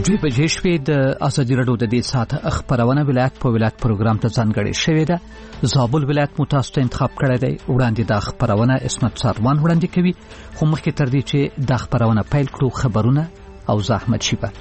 بجې شوې د ازادي راډیو د دې ساعت خبرونه ولایت په ولایت پروګرام ته ځانګړې شوې ده. زابل ولایت مو تاسو ته انتخاب کړی دی. وړاندې د خبرونه اسمت ساروان وړاندې کوي، خو مخکې تر دې چې د خبرونه پیل کړو خبرونه او زحمت شيبه.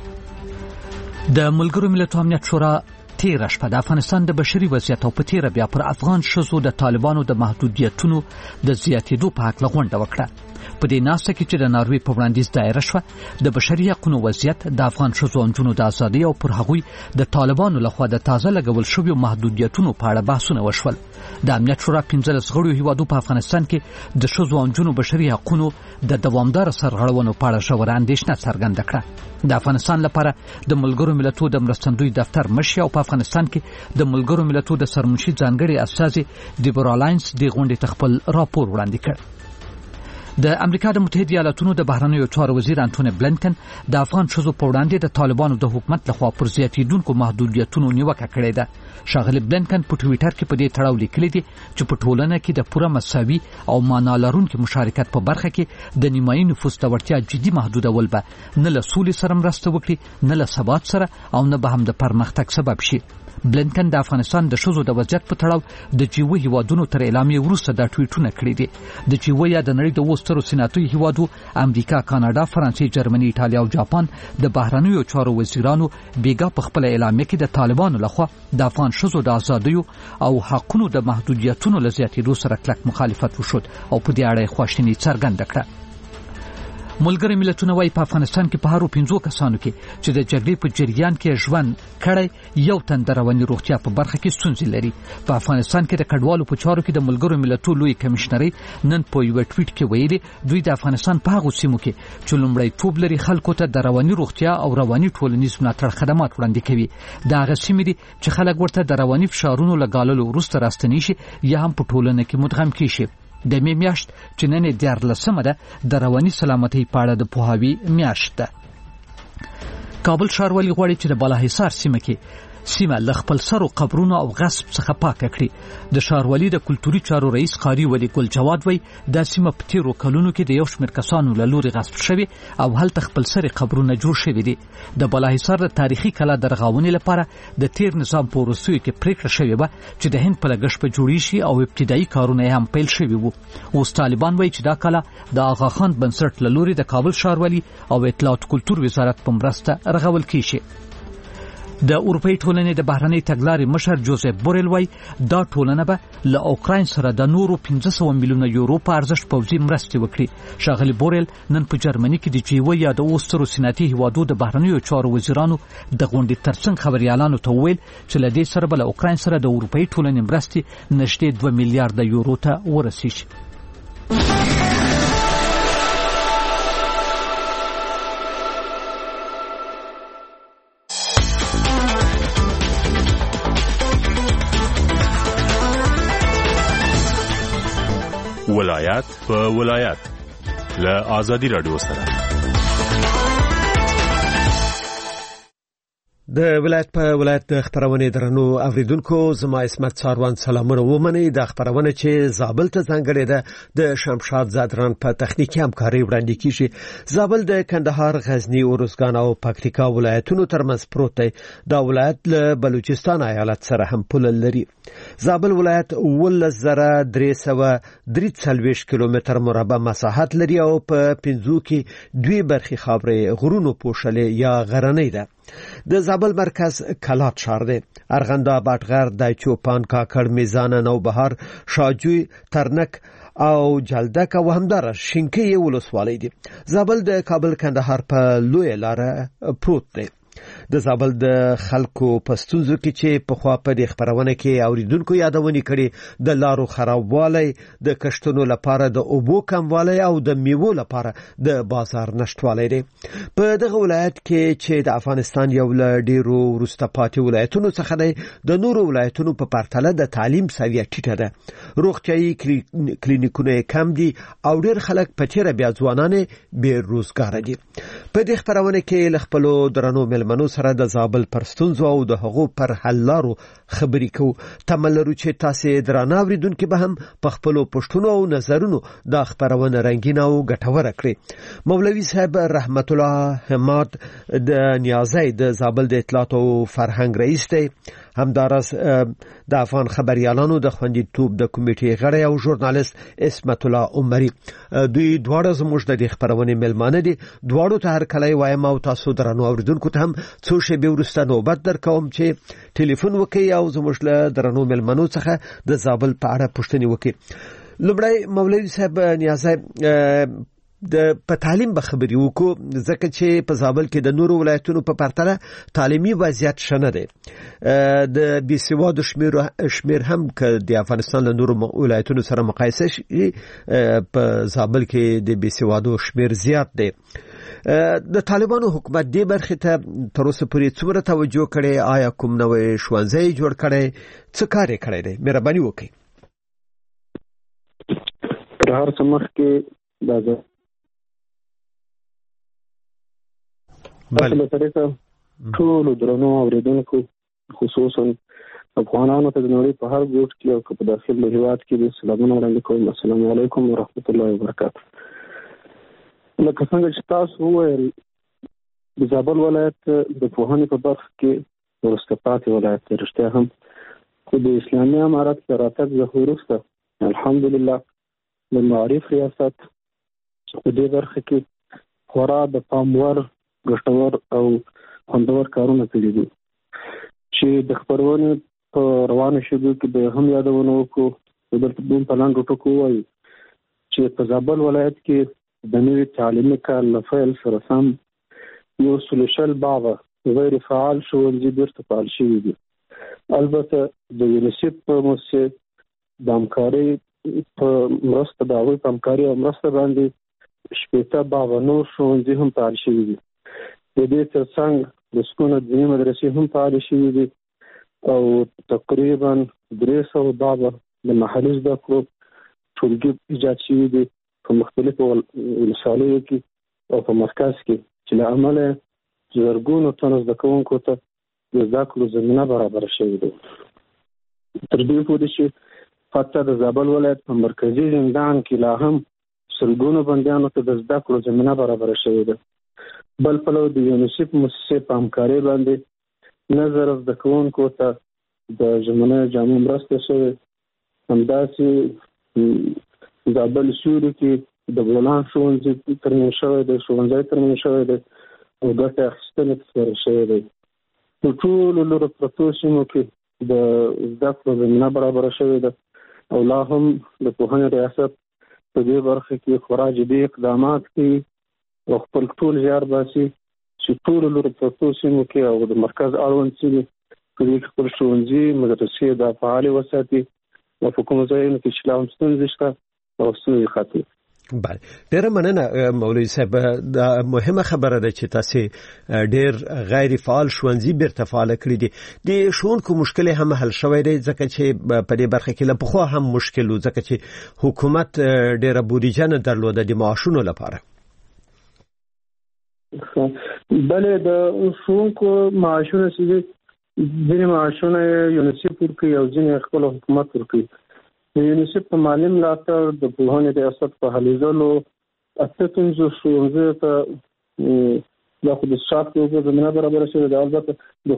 د ملګرو ملتونو امنیت شورا تیر شپه د افغانستان د بشري وضعیت او په تیر بیا پر افغان شذو د طالبانو د محدودیتونو د زیاتېدو په حق لغونډه وکړه. په دې ناسته کې چې د ناروې په وړاندیز دایره شوه، د بشري حقوقو وضعیت، د افغان شذو انجونو د ازادۍ او پر هغوی د طالبانو لخوا د تازه لګول شویو محدودیتونو په اړه بحثونه وشول. د امنیت شورا 15 غړو هیوادو په افغانستان کې د شذو انجونو بشري حقوقو د دوامدار سرغړونو په اړه ژوره اندېښنه څرګنده کړه. د افغانستان لپاره د ملګرو ملتونو د مرستندوی دفتر مشر او په افغانستان کې د ملګرو ملتونو د سرمنشي ځانګړي استازي دیبورا لاینز د غونډې خپل راپور وړاندې کړ. د امریکا د متحده ایالاتونو د بهرنیو چارو وزیر انټونی بلنکن د افغان شذو په وړاندې د طالبانو د حکومت لخوا پر زیاتېدونکو محدودیتونو نیوکه کړې ده. ښاغلي بلنکن په ټویټر کې په دې تړاو لیکلي دي چې په ټولنه کې د پوره مساوي او معنا لرونکي مشارکت په برخه کې د نیمایي نفوس د وړتیا جدي محدودول به نه له سولې سره مرسته وکړي، نه له ثبات سره او نه به هم د پرمختګ سبب شي. بلنکن د افغانستان د شذو د وضعیت په تړاو د جیو هیوادونو تر اعلامیې وروسته دا ټویټونه کړي دي. د جیو یا د نړۍ د وسترو صنعتي هیوادو امریکا، کاناډا، فرانسې، جرمني، ایټالیا او جاپان د بهرنیو چارو وزیرانو بیګا په خپل اعلامیه کې د طالبانو لخوا د افغان شذو د ازادۍ او حقوقو د محدودیتونو له زیاتېدو سره کلک مخالفت وشود او په دې اړه خواشیني څرګنده کړه. ملګری ملتونه وايي په افغانستان کې په هرو 15 کسانو کې چې د جګړې په جریان کې ژوند کړی یو تن د رواني روغتیا په برخه کې ستونزې لري. په افغانستان کې د کډوالو په چارو کې د ملګرو ملتونو لوی کمشنري نن په یو ټویټ کې ویلي دوی د افغانستان په هغو سیمو کې چې لومړی توپ لري خلکو ته د رواني روغتیا او رواني ټولنیز ملاتړ خدمات وړاندې کوي. دا هغه سیمې دي چې خلک ورته د رواني فشارونو لګاللو وروسته راستنی شي یا هم په ټولنه کې مدغم کیشي. د می میاشت چې نن 14 ده د رواني سلامتۍ په اړه د پوهاوي میاشت ده. کابل ښاروالي غواړي چې د بالاحصار سیمه له خپل سرو قبرونو او غصب څخه پاکه کړي. د ښاروالي د کلتوري چارو رئیس قاری ولی ګل جواد وایي دا سیمه په تیرو کلونو کې د یو شمېر کسانو له لوري غصب شوې او هلته خپل سري قبرونه جوړ شوي دي. د بالاحصار د تاریخي کلا د رغونې لپاره د تیر نظام په وروستیو کې پریکړه شوې وه چې د هند په لګښت به جوړې شي او ابتدایي کارونه یې هم پیل شوي وو. اوس طالبان وایي چې دا کلا د آغا خان بنسټ له لوري د کابل ښاروالي او اطلاعات کلتور وزارت په مرسته رغول کیږي. د اروپאי ټولنې د بهرنۍ تګلارې مشر جوزف بوریل وایي دا ټولنه به له اوکراین سره د نورو 500 میلیونه یورو په ارزښت پوځي مرستې وکړي. ښاغلي بوریل نن په جرمني کې د جیو یا د اوسترو صنعتي هیوادو د بهرنیو چارو وزیرانو د غونډې ترڅنګ خبريالانو ته وویل چې له دې سره به له اوکراین سره د اروپאי ټولنې مرستې نږدې 2 میلیارډ یورو ته ورسیږي. ولایت په ولایت له ازادي راډیو سره د ولایت په ولایت د خبرونه درنو اوریدونکو زما اسمت ساروان سلامونه ومني. د خبرونه چې زابل ته څنګه ده د شمشاد زادران په تخنیکی همکاري وړاندې کیږي. زابل د کندهار، غزنی، اروزګان او پکتیکا ولایتونو ترمنځ پروت دی. دا ولایت له بلوچستان ایالت سره هم پول لري. زابل ولایت 11343 کیلومتر مربع مساحت لري او په 15 کې 2 برخې خاورې غرونو پوښلې یا غرنۍ ده. د زابل مرکز کلات شهر دی. ارغنده، باټغر، دایچوپان، کاکړ، میزان، نوبهار، شاجوی، ترنک او جلدک او همدار شینکۍ ولسوالۍ دي. زابل د کابل کندهار په لوی لاره پروت دی. د زابل د خلکو پستونزو کې چې په خوا په د خبرونه کې اوریدونکو یادونه کړي د لارو خرابوالی، د کشتونو لپاره د اوبو کموالی او د میوو لپاره د بازار نشټوالی دی. په دغه ولایت کې چې د افغانستان یو له ډیرو وروسته پاتې ولایتونو څخه دی، د نورو ولایتونو په پرتله د تعلیم سویه ټیټه ده. روغتیايي کلینیکونه کم دي او ډیر خلک په تیر بیا ځوانان بې روزګار دي. په دې خبرونه کې له خپل درنو ملمنو سره د زابل پر ستونزو او د هغو پر حل لارو خبرې کوو. تمه لرو چې تاسو درانه اوریدونکو به هم په خپل پښتون او نظرونو د خبرونه رنگین او ګټور کړي. مولوي صاحب رحمت الله حماد د نیازی د زابل د اطلاعات او فرهنګ رئیس دی، همدارس د افغان خبريالانو د خوندیتوب د کمیټې غړی او ژورنالیست اسمت الله عمری. دوی دواړه زموږ د خبرونه ملمانه دي. دواړو ته هر کله وایم او تاسو درنو اوریدونکو ته هم څو شی به ورسته نوبت درکوم چې ټلیفون وکړي او زموږ له درنو ملمنو څخه د زابل په اړه پوښتنه وکړي. لومړی مولوي صاحب نیازی د په تعلیم به خبرې وکړو، ځکه چې په زابل کې د نورو ولایتونو په پرتله تعلیمي وضعیت شنه دی. د بیسوادو شمیر هم که د افغانستان له نورو ولایتونو سره مقایسه شي، په زابل کې د بیسوادو شمیر زیات دی. د طالبانو حکومت دې برخې ته تر اوسه پورې څومره توجه کړې؟ آیا کوم نوې ښوونځی جوړ کړی؟ څه کار یې کړی دی؟ مهرباني وکړئ. تر هر څه مخکې دا په طریقه ټول درنو اوریدونکو خصوصا افغانانو ته د نړۍ په هر ګوټ کې او په داخل له هیواد کې د سلامونه وړاندې کوم. السلام علیکم ورحمت الله وبرکاته. لکه څنګه چې تاسو وویل، د زابل ولایت د پوهنې په برخه کې وروسته پاتې ولایت دی. رښتیا هم خو د اسلامي امارت له راتګ څخه وروسته الحمدلله د معارف ریاست په دې برخه کې خورا د پام وړ ګټور او خوندور کارونه کړي دي چې د خبرونې په روانو شېبو کې به هم یادونه وکړو. دلته په لاندې ټکو وایي چې په زابل ولایت کې د نوي تعلیمي کال له پیل سره سم 140 باغ غیر فعال ښوونځي بیرته فعال شوي دي. البته د یونیسف په مؤسسې د همکارۍ په مرسته د هغوی په همکاري او مرسته باندې 80 باغ نور ښوونځي هم فعال شوي دي. د دې ترڅنګ د سکونه ځینې مدرسې هم فعالې شوي دي او تقریبا 300 باغ د محلي زده کړو ټولګي ایجاد شوي دي په مختلفو ولسوالیو کې او په مرکز کې، چې له امله زرګونو تنو زده کوونکو ته د زده کړو زمینه برابره شوې ده. تر دې پورې چې حتی د زابل ولایت په مرکزي زندان کې لا هم سلګونو بندیانو ته د زده کړو زمینه برابره شوې ده. بل پلو د یونیسف مؤسسې په همکارۍ باندې نظر زده کوونکو ته د ژمنیو جامو مرسته شوې. همداسې زابل سیوري کې د بولان ښوونځي ترمیم شوی دی، ښوونځی ترمیم شوی دی او ګټه اخیستنې ترسره شوې دی. په ټولو لرو پرتو سیمو کې د زده کړو زمینه برابره شوې ده او لا هم د پوهنې ریاست په دې برخه کې خورا جدي اقدامات کوي او خپل ټول زیار باسي چې ټول لرو پرتو سیمو کې او د مرکز اړوند سیمې په دې کې خپل ښوونځي مدرسې د فعالې وساتي او په کومو ځایونو کې چې لا هم ستونزې شته او ستونزې ختمي. بله، ډیره مننه مولوي صاحب. دا مهمه خبره ده چې تاسو ډیر غیر فعال ښوونځي بیرته فعال کړی دي. د ښوونکو مشکل هم حل شوی دی، ځکه چې په دې برخه کې له پخوا هم مشکل و، ځکه چې حکومت ډیره بودیجه نه درلوده د معاشونو لپاره. بله، د ښوونکو معاشونه چې ځینې معاشونه یونیسف ورکوي او ځینې خپل حکومت ورکوي. د یونیسف په مالي ملاتړ د پوهنې ریاست په هلې ځلو 58 ښوونځیو ته دا خو د څښاک د اوبو زمینه برابره شوې ده. البته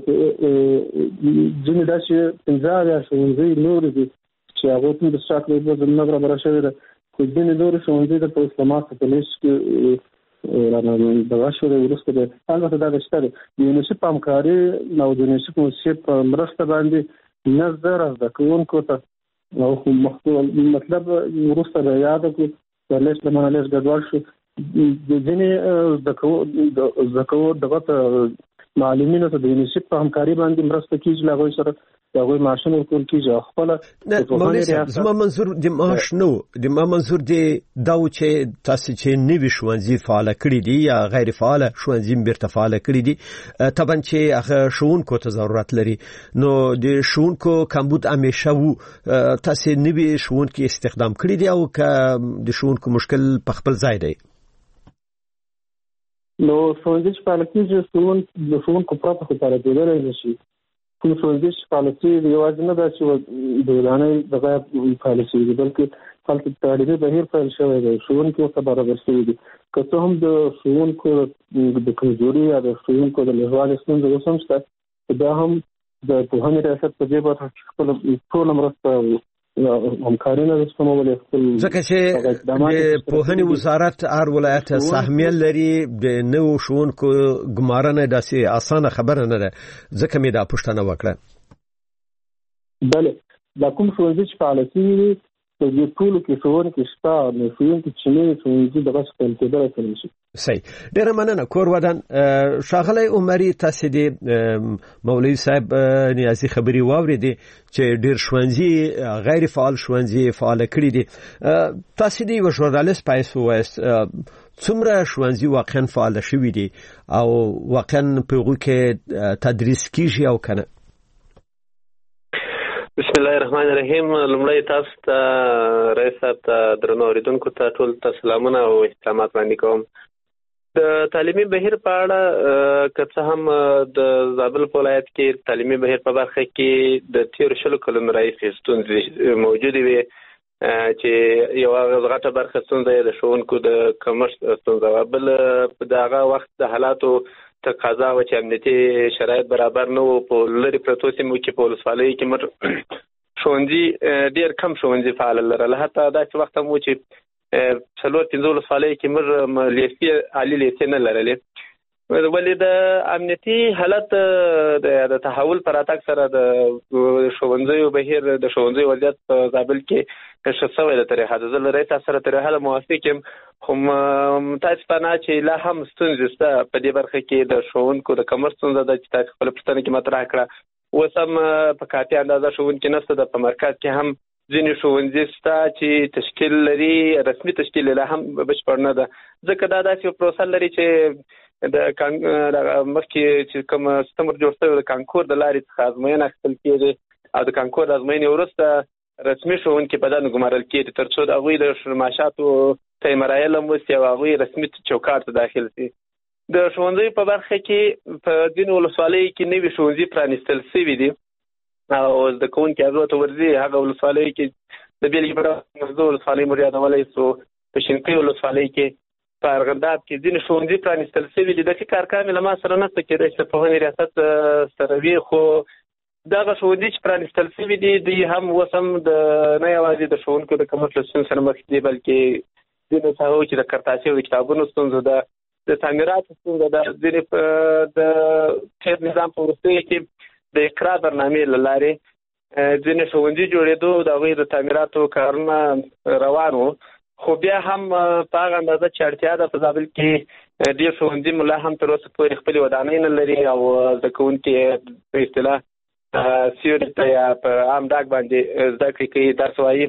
ځینې داسې 15 ښوونځي نور دي چې هغوی ته د څښاک د اوبو زمینه برابره شوې ده، خو ځینې نور ښوونځي د په اسلامات په لیست کې دغه شوی وروسته ده. البته دا د شته د یونیسف په همکاري او د یونیسف مؤسسې په مرسته باندې 9,000 زده کوونکو ته او مطلب وروسته به یاد کړو د لیست له منه لیست ګډوډ شو. د ځینې زده کوو دغه معلمینو ته د یونیسف په همکاري باندې مرسته کیږي، له هغوی سره د هغوی معاشونه ورکول کیږي. خپله زما منظور د معاش نو، د ما منظور دی دا و چې تاسو چې نوي ښوونځي فعال کړي دي یا غیر فعال ښوونځي بیرته فعال کړي دي، طبعا چې هغه ښوونکو ته ضرورت لري، نو د ښوونکو کمبود همیشه وو. تاسو نوي ښوونکي استخدام کړي دي او که د ښوونکو مشکل په خپل ځای دی؟ نو ښوونځي چې فعال کېږي د ښوونکو پرته خو فعال کېدلی نه شي. کوم ښوونځي چې فعال کېږي یوازې نه دا چې د ودانۍ دغه فعال شوي دي، بلکې هلته تعلیمي بهیر پیل شوی دی، ښوونکي ورته برابر شوي دي. که څه هم د ښوونکو د کمزوري یا د ښوونکو د لږوالي ستونزه اوس هم شته، دا هم د پوهنې ریاست په دې برخه کې خپله ټوله مرسته همکاري نه سپمولې خپل، ځکه چې د پوهنې وزارت هر ولایت سهمیه لري د نوو ښوونکو ګمارنه داسې اسانه خبره نه ده، ځکه مې دا پوښتنه وکړه. بله، دا کوم ښوونځي چې فعال شوي دي په دې ټولو کې ښوونکي شته، نو ښوونکي چې نوي ښوونځي دغسې پیل کېدلی څه نه شي. صحیح، ډېره مننه. کور ودان ښاغلی عمري، تاسې د مولوي صاحب نیازي خبرې واورېدې چې ډېر ښوونځي غیر فعال ښوونځي فعاله کړي دي. تاسې د یوه ژورنالست په حیث ووایاست څومره ښوونځي واقعا فعاله شوي دي او واقعا په هغو کې تدریس کېږي او که نه؟ بسم الله الرحمن الرحیم. لومړی تاسو ته رئیس صاحب ته درنو اوریدونکو ته ټول ته سلامونه او احترامات وړاندې کوم. د تعلیمي بهیر په اړه که څه هم د زابل په ولایت کې تعلیمي بهیر په برخه کې د تېرو 20 کلونو راهیسې ستونزې موجودې وې، چې یوه غټه برخه ستونزه یې د ښوونکو د کمښت ستونزه وه. بل د هغه وخت د حالاتو تقاضا وه چې امنیتي شرایط برابر نه وو. په لرې پرتو سیمو کې په ولسوالیو کې موږ ښوونځي ډېر کم ښوونځي فعال لرل. حتی داسې وخت هم و چې 4-5 ولسوالیو کې موږ لیسې عالي لیسې نه لرلې. ولې د امنیتي حالت د تحول پر راتګ سره د ښوونځیو بهیر د ښوونځیو وضعیت په زابل کې ښه شوی ده. تر حده زه له رئیس صاحب سره تر حده موافق یم، خو متاسفانه چې لا هم ستونزې شته په دې برخه کې. د ښوونکو د کمښت ستونزه ده چې تاسو خپله پوښتنه کې مطرح کړه. اوس هم په کافي اندازه ښوونکي نشته ده. په مرکز کې هم ځینې ښوونځي شته چې تشکیل لري، رسمي تشکیل لا هم بشپړ نه ده، ځکه دا داسې یو پروسه لري چې د مخکې چې کوم سیستم جوړ شوی د کانکور د لارې څخه ازموینه اخیستل کېږي او د کانکور د ازموینې وروسته رسمي ښوونکي په دنده ګمارل کېږي تر څو د هغوی د معاشاتو ته مراحل هم وسي او هغوی رسمي چوکاټ ته داخل شي. د ښوونځیو په برخه کې په ځینو ولسوالیو کې نوي ښوونځي پرانیستل شوي دي او زده کوونکي هغو ته ورځي. هغه ولسوالیو کې د بېلګې په ډول مزدو ولسوالۍ مو یادولی سو، په شینکۍ ولسوالۍ کې، په ارغنداب کې ځینې ښوونځي پرانیستل شوي دي. دقیق ارقام له ما سره نشته، کېدای شي د پوهنې ریاست سره وي، خو دغه ښوونځي چې پرانیستل شوي دي دوی هم اوس هم نه یوازې د ښوونکو د کمښت له ستونزې سره مخ دي، بلکې ځینو ساحو کې د کرتاسي او د کتابونو ستونزه ده، د تعمیراتو ستونزه ده. ځینې د تېر نظام په وروستیو کې د اقرا برنامې له لارې ځینې ښوونځي جوړېدو، د هغوی د تعمیراتو کارونه روان وو. خو بیا هم په هغه اندازه چې اړتیا ده په زابل کې ډېر ښوونځي مو لا هم تر اوسه پورې خپلې ودانۍ نه لري او زده کوونکي په اصطلاح سیوري ته یا په عام ډاګ باندې زده کړې کوي، درس وایي.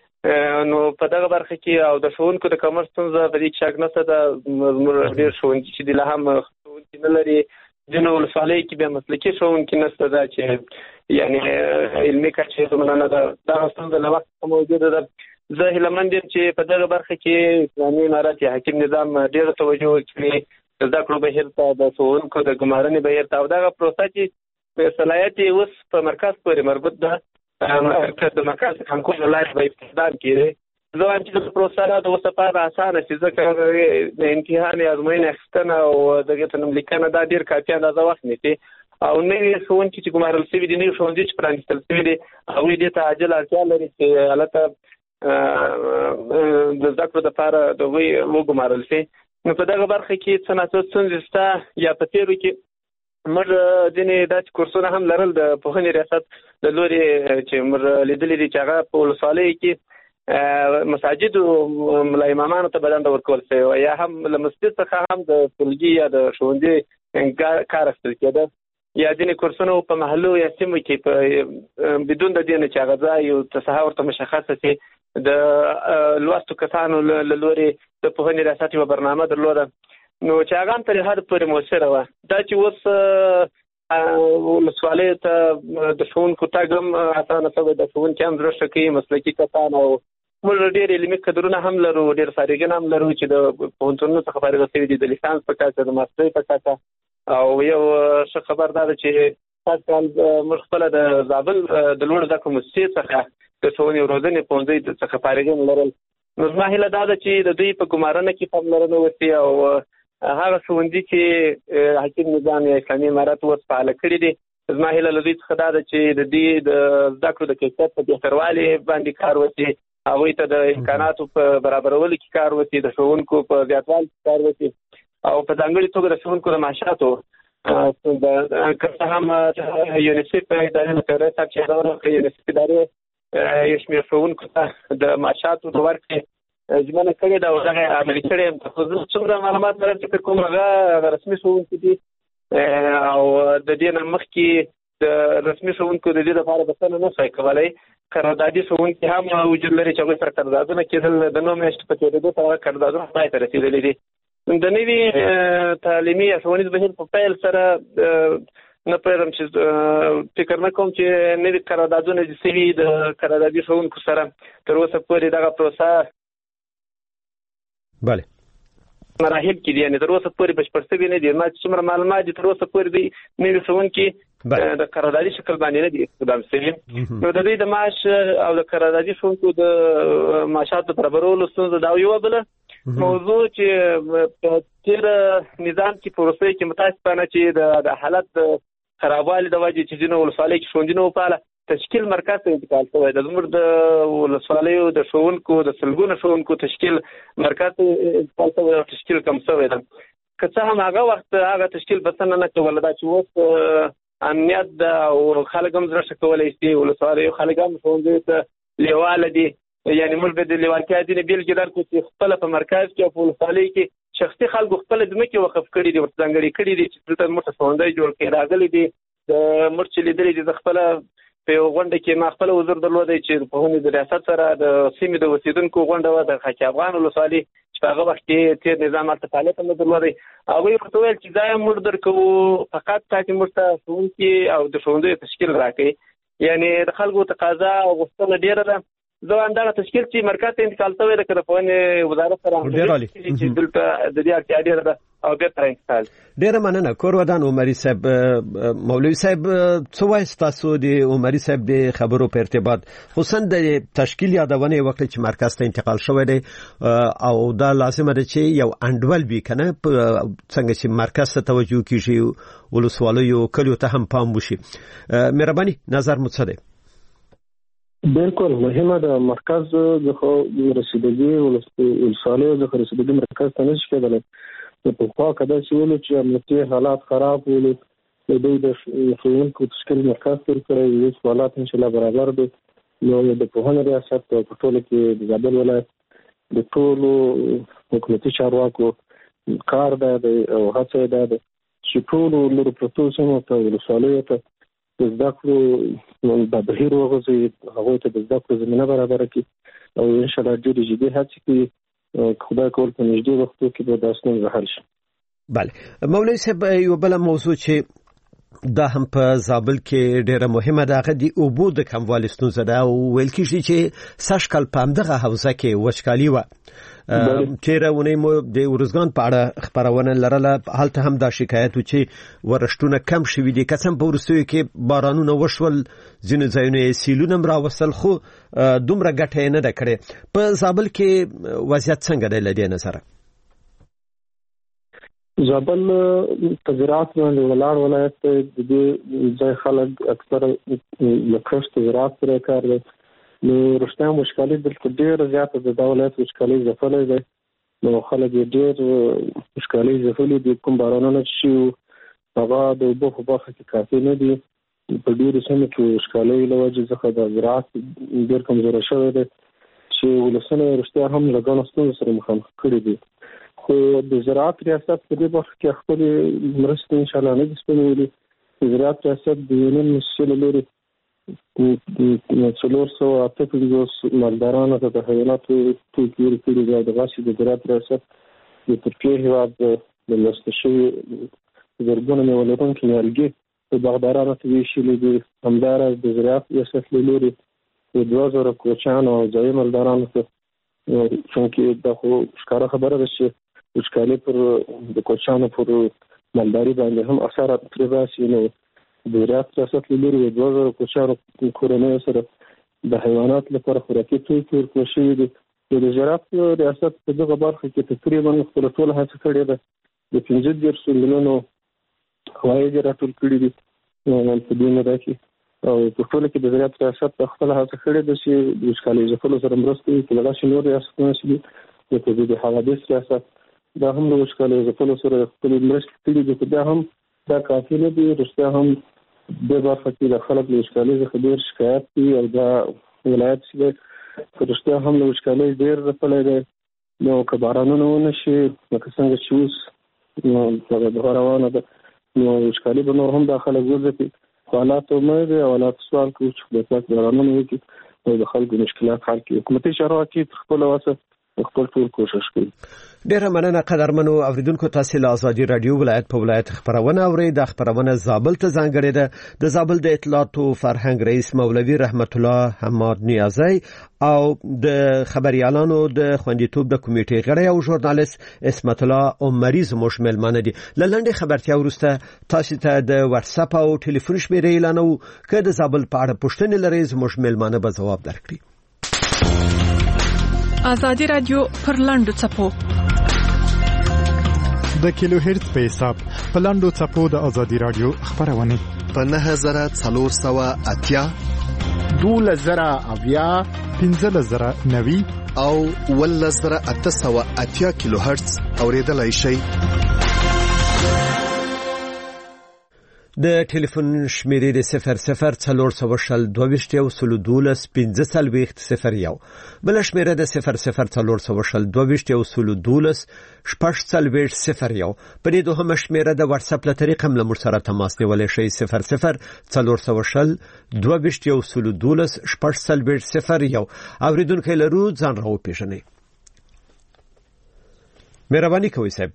نو په دغه برخه کې او د ښوونکو د کمښت ستونزه په دې کې شک نشته ده. زموږ ډېر ښوونځي چې دي لا هم ښوونکي نه لري. ځینو ولسوالیو کې بیا مسلکي ښوونکي نشته ده چې یعنې علمي کچې دومره نه ده. دغه ستونزه له وخت څخه موجوده ده. زه هیلهمند یم چې په دغه برخه کې اسلامي امارت یا حاکم نظام ډېره توجه وکړي د زده کړو بهیر ته، د ښوونکو د ګمارنې بهیر ته، او دغه پروسه چې صلاحیت یې اوس په مرکز پورې مربوط ده، د مرکز کانکور له لارې به استخدام کېږي. زه وایم چې د پروسه د اوس لپاره اسانه شي، ځکه د امتحان یا ازموینې اخیستنه او دغې ته نوم لیکنه دا ډېر کافي اندازه وخت نیسي. او نوي ښوونکي چې ګمارل شوي دي، نوي ښوونځي چې پرانیستل شوي دي، هغوی دې ته عاجل اړتیا لري چې هلته د زده کړو لپاره د هغوی وګمارل شي. نو په دغه برخه کې څه ناڅه ستونزې شته. یا په تېرو کې موږ ځینې داسې کورسونه هم لرل د پوهنې ریاست له لورې چې موږ لیدلي دي چې هغه په ولسوالیو کې مساجدو ملا امامانو ته به دنده ورکول شوې، یا هم له مسجد څخه هم د ټولګي یا د ښوونځي کار اخیستل کېده. یا ځینې کورسونه په محلو یا سیمو کې په بدون د دې نه چې هغه ځای یو تصحه ورته مشخصه شي د لوستو کسانو له لورې د پوهنې ریاست یوه برنامه درلوده، نو چې هغه هم تر حده پورې مؤثره وه. دا چې اوس ولسوالیو ته د ښوونکو تګ هم اسانه شوی، د ښوونکي هم زړه ښه کوي، مسلکي کسان او موږ ډېر علمي کدرونه هم لرو، ډېر فارغین هم لرو چې د پوهنتونونو څخه فارغ شوي دي، د لیسانس په کچه، د ماسترۍ په کچه. او یو ښه خبر دا ده چې سږ کال موږ خپله د زابل د لوړو زده کړو مؤسسې څخه د ښوونې او روزنې پوهنځي څخه فارغین لرل. نو زما هیله دا ده چې د دوی په ګمارنه کې پاملرنه وشي او هغه ښوونځي چې حکیم نظام یا اسلامي امارت اوس فعاله کړي دي، زما هیله له دوی څخه دا ده چې د دې د زده کړو د کیفیت په بهتروالي باندې کار وشي، هغوی ته د امکاناتو په برابرولو کې کار وشي، د ښوونکو په زیاتوالي کې کار وشي، او په ځانګړې توګه د ښوونکو د معاشاتو که څه هم یونیسف ادارې لکه رئیس صاحب چې یادونه وکړه، یونیسف ادارې یو شمېر ښوونکو ته د معاشاتو د ورکړې ژمنه کړې ده او دغه یې عملي کړې یم. خو زه څومره معلومات لرم فکر کوم هغه رسمي ښوونکي دي او د دې نه مخکې د رسمي ښوونکو د دې لپاره بسنه نه شوی کولی. قراردادي ښوونکي هم وجود لري چې هغوی سره قراردادونه کېدل، د 9 میاشتو په تېرېدو سره هغه قراردادونه پای ته رسېدلي دي. د نوي تعلیمي یا ښوونیز بهیر په پیل سره نه پوهېږم چې فکر نه کوم چې نوي قراردادونه دي سوي د قراردادي ښوونکو سره. تر اوسه پورې دغه پروسه بله مراحل کې دي، یعنې تر اوسه پورې بشپړ شوي نه دي. ما چې څومره معلومات دي تر اوسه پورې دوی نوي ښوونکي د قراردادي شکل باندې نه دي اقدام شوي. نو د دوی د معاش او د قراردادي ښوونکو د معاشاتو برابرولو ستونزه دا یوه بله موضوع چې په تېر نظام کې په وروستیو کې متاسفانه چې د حالت د خرابوالي د وجې چې ځینو ولسوالیو کې ښوونځي نه وپاله تشکیل مرکز ته انتقال شوی ده. زموږ د ولسوالیو د ښوونکو د سلګونو ښوونکو تشکیل مرکز ته انتقال شوی او تشکیل کم شوی ده. که څه هم هغه وخت هغه تشکیل بسنه نه کوله، دا چې اوس امنیت ده او خلک هم زړه ښه کولی شي، ولسوالیو خلک هم ښوونځیو ته لیواله دي. یعنې موږ به د لیوالتیا ځینې بېلګې درکړو چې خپله په مرکز کې او په ولسوالیو کې شخصي خلکو خپله ځمکې وقف کړي دي، ورته ځانګړې کړي دي چې دلته موږ ته ښوونځی جوړ کړي راغلي دي. موږ چې لیدلي دي، زه خپله په یو غونډه کې ما خپله حضور درلودی چې د پوهنې د ریاست سره د سیمې د اوسېدونکو غونډه وه د خاک افغان ولسوالي چې په هغه وخت کې تېر نظام هلته فعالیت هم نه درلودی. هغوی ورته ویل چې دا یې موږ درکوو، فقط تاسې موږ ته ښوونکي او د ښوونځیو تشکیل راکړئ. یعنې د خلکو تقاضا او غوښتنه ډېره ده. زه همدغه تشکیل چې مرکز ته انتقال شوی ده که د پوهنې وزارت سره چې دلته د دې اړتیا ډېره ده او بېرته انتقال. ډېره مننه. کور ودان عمري صاحب، مولوي صاحب څه وایي ستاسو د عمري صاحب د خبرو په ارتباط، خصوصا د تشکیل یادونه وکړه چې مرکز ته انتقال شوی دی او دا لازمه ده چې یو انډول وي که نه، څنګه چې مرکز ته توجه کېږي ولسوالیو کلیو ته هم پام وشي. مهرباني نظر مو څه دی؟ بالکل مهمه ده. مرکز څخه رسیدګي ولسوالیو څخه رسیدګي مرکز ته نشي کېدلی. په خوا کده چې ولو چې امنیتي حالات خراب ولو د دوی د ښوونکو تشکیل مرکز تر کړی وي، سوالات انشاءالله برابر دي. نو د پوهنې ریاست په ټولو کې د زابل ولایت د ټولو حکومتي چارواکو کار ده او هڅه ده چې ټولو لرو پرتو سیمو ته ولسوالیو ته د زده کړو د بهیر وغځوي، هغوی ته د زده کړو زمینه برابره کړي او انشاءالله ډېرې جدي هڅې کوي. خدای کول په نږدې وختو کې به دا ستونزه حل شي. بله مولوي صاحب، یو بله موضوع چې دا هم په زابل کې ډېره مهمه ده، هغه د اوبو د کموالي ستونزه ده او ویل کېږي چې سږ کال په همدغه حوزه کې وچکالي وه. تیره اونۍ مو د ارزګان په اړه خبرونه لرله، هلته هم دا شکایت و چې ورښتونه کم شوي دي، که څه هم په وروستیو کې بارانونه وشول، ځینو ځایونو یې سیلونه هم راوستل، خو دومره ګټه یې نه ده کړې. په زابل کې وضعیت څنګه دی له دې نظره؟ زابل په زراعت باندې ولاړ ولایت دی. د دې ځای خلک اکثره له کښت زراعت سره کار دی. نو رښتیا وچکالي دلته ډېره زیاته ده. دا ولایت وچکالي ځپلی دی. نو خلک یې ډېر وچکالي ځپلي دي. کوم بارانونه چې شي هغه د اوبو په برخه کې کافي نه دي. په ډېرو سیمو کې وچکالۍ له وجې څخه د زراعت ډېر کمزوری شوی دی چې ولسونه یې رښتیا هم له ګڼو ستونزو سره مخامخ کړي دي. خو د زراعت ریاست په دې برخه کې خپلې مرستې انشاءالله نه دي سپمولي. د زراعت ریاست د یونین موسسې له لورې 458 مالدارانو ته د حیواناتو توکي ورکړي دي. دغسې د زراعت ریاست د ترکیې هېواد د لوسته شوي زرګونه میوه لرونکي نیالګي په باغدارانو ته ویشلي دي. همداراز د زراعت ریاست له لورې 2000 کوچان او ځای مالدارانو ته څنګه دا خو ښکاره خبره ده چې وچکالي پر د کوچانو پر مالداري باندې هم اثرات پرې راسي. نو د ریاست ریاست لوري 2000 کوچانو کورنۍ سره د حیوانات لپاره خوراکي توکي ورکړل شوي دي. د زراعت ریاست په دغه برخه کې تقریبا خپل ټول هڅه کړې ده. د 15 میلیونو عواید راټول کړي دي په دې موده کې، او په ټول کې د زراعت ریاست خپل هڅه کړې ده چې د وچکالۍ ځپلو سره مرسته وکړي. دغه نور ریاستونه چې د تجدید حوادث ریاست دا هم د وچکالۍ ځپلو سره خپل مرسته کړي دي. دا هم دا کافي نه دي. رښتیا هم د برخه کې د خلک د وچکالۍ څخه ډېر شکایت دي، او دا ولایت چې فرشته هم له وچکالۍ ډېر رسېدلی دی. نو که بارانونه ونه شي لکه څنګه چې اوس دغه روانه ده، نو وچکالي به نور هم دا خلک وځپي. خو حالات امید دی او حالات سوال کوي چې خدای پاک بارانونه وکړي او د خلکو مشکلات حل کړي. حکومتي چارواکي خپله وسه خپل ټول کوشش کوي. ډیره مننه قدرمنو اوریدونکو. تاسو له ازادي رادیو ولایت په ولایت خبرونه اورئ. د خبرونه زابل ته ځانګړې ده. د زابل د اطلاعات او فرهنګ رئیس مولوي رحمت الله حماد نیازی او د خبريالانو د خوندیتوب د کمیټې غړی او ژورنالیست اسمت الله عمری زموږ ملمانه دي. لنډه خبرتیا ورسته تاسو ته د واتس اپ او ټلیفون شمیرې اعلانو. که د زابل په اړه پوښتنې لرئ زموږ ملمانه به ځواب درکړي. ازادي رادیو پر لاندو چپو د کیلو هرتز په حساب په لاندو چپو د ازادي رادیو خبرونه په 9480 12000 15090 او 11880 کیلو هرتز اوریدلای شئ. د ټلیفون شمیرې د 004022121501 بل شمیره د 004022121501 په دې دوه شمیره د واتس اپ له طریقې هم له موږ سره تماس نیولای شئ. 004022121501 اوریدونکو لرو ځان راو پیژنئ. مهرباني کوئ صاحب.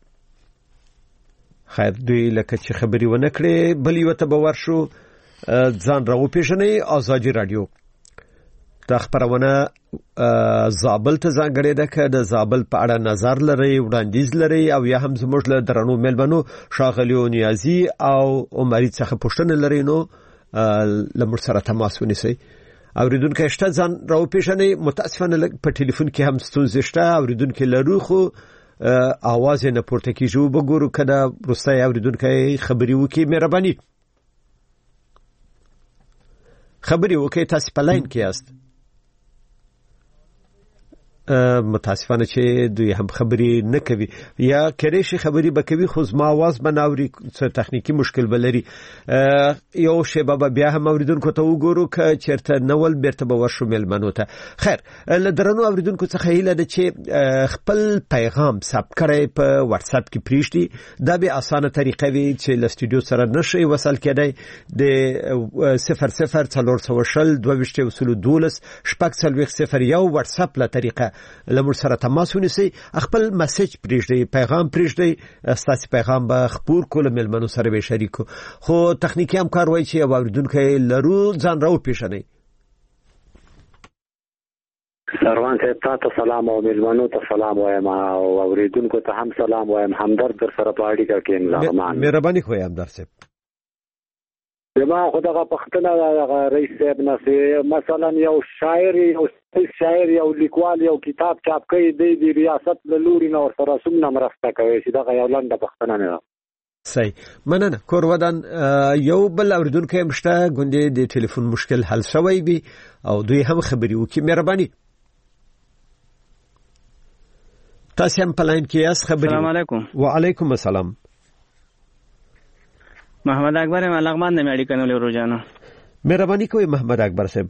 خیر دوی لکه چې خبري ونه کړې بل یو ته باور شو ځان راو پیژنئ. ازادي رادیو دا خبرونه زابل ته ځانګړې ده. که د زابل په اړه نظر لرئ وړاندیز لرئ او یا هم زموږ له درنو ملمنو ښاغلیو نیازي او عمري څخه پوښتنه لرئ نو له موږ سره تماس ونیسئ. اوریدونکو شته ځان راو پیژنئ. متاسفانه په ټلیفون کې هم ستونزې شته. اوریدونکو لرو خو आवाज نه پورته کیږي. وګورو کله روستای اوریدونکو خبري وکي. مهرباني خبري وکي. تاسو په لاین کې یاست. متاسفانه چې دوی هم خبري نه کوي یا کړي شي خبري به کوي خو زما आवाज بناوري څه تخنیکی مشکل بلري. یو شی بابا بیا هم اوریدونکو ته وګورو ک چیرته نول بیرته به ورشو ملمنو ته. خیر لدرنو اوریدونکو څخه هیله ده چې خپل پیغام ثبت کړئ په واتس اپ کې پریشتي. دا به اسانه طریقه وي چې له استودیو سره نشي وصل کېدای. د 00402212 واتس اپ له طریقه لمر سره تماس ونیسئ. خپل میسج پریږدئ، پیغام پریږدئ. ستاسو پیغام به خپور کول ملمنو سره به شریکو. خو تخنیکی همکار وایي چې اوریدونکو لرو ځان راو پیژنئ. سروان صاحب ته سلام او ملمنو ته سلام وایم او اوریدونکو ته هم سلام وایم. همدرد در سره په اړیکه کې املامان. مهرباني کوئ همدرد صاحب. ما خدغه پښتنه رئیس صاحب نسي مثلا یو شاعر یو لیکوال یو کتاب چاپ کوي د ریاست له لوري نو سره سمونه مرسته کوي چې دغه یو لنډه پښتنه نه. صحیح مننه. کور ودان یو بل اوریدونکو مشته غوندې د ټلیفون مشکل حل شوی بي او دوی هم خبري وکي. مهرباني تاسو هم په لاین کې یاست. خبري. السلام علیکم. وعلیکم السلام. محمد اکبر لغمان د میډیکل روزانه. مهرباني کوئ محمد اکبر صاحب.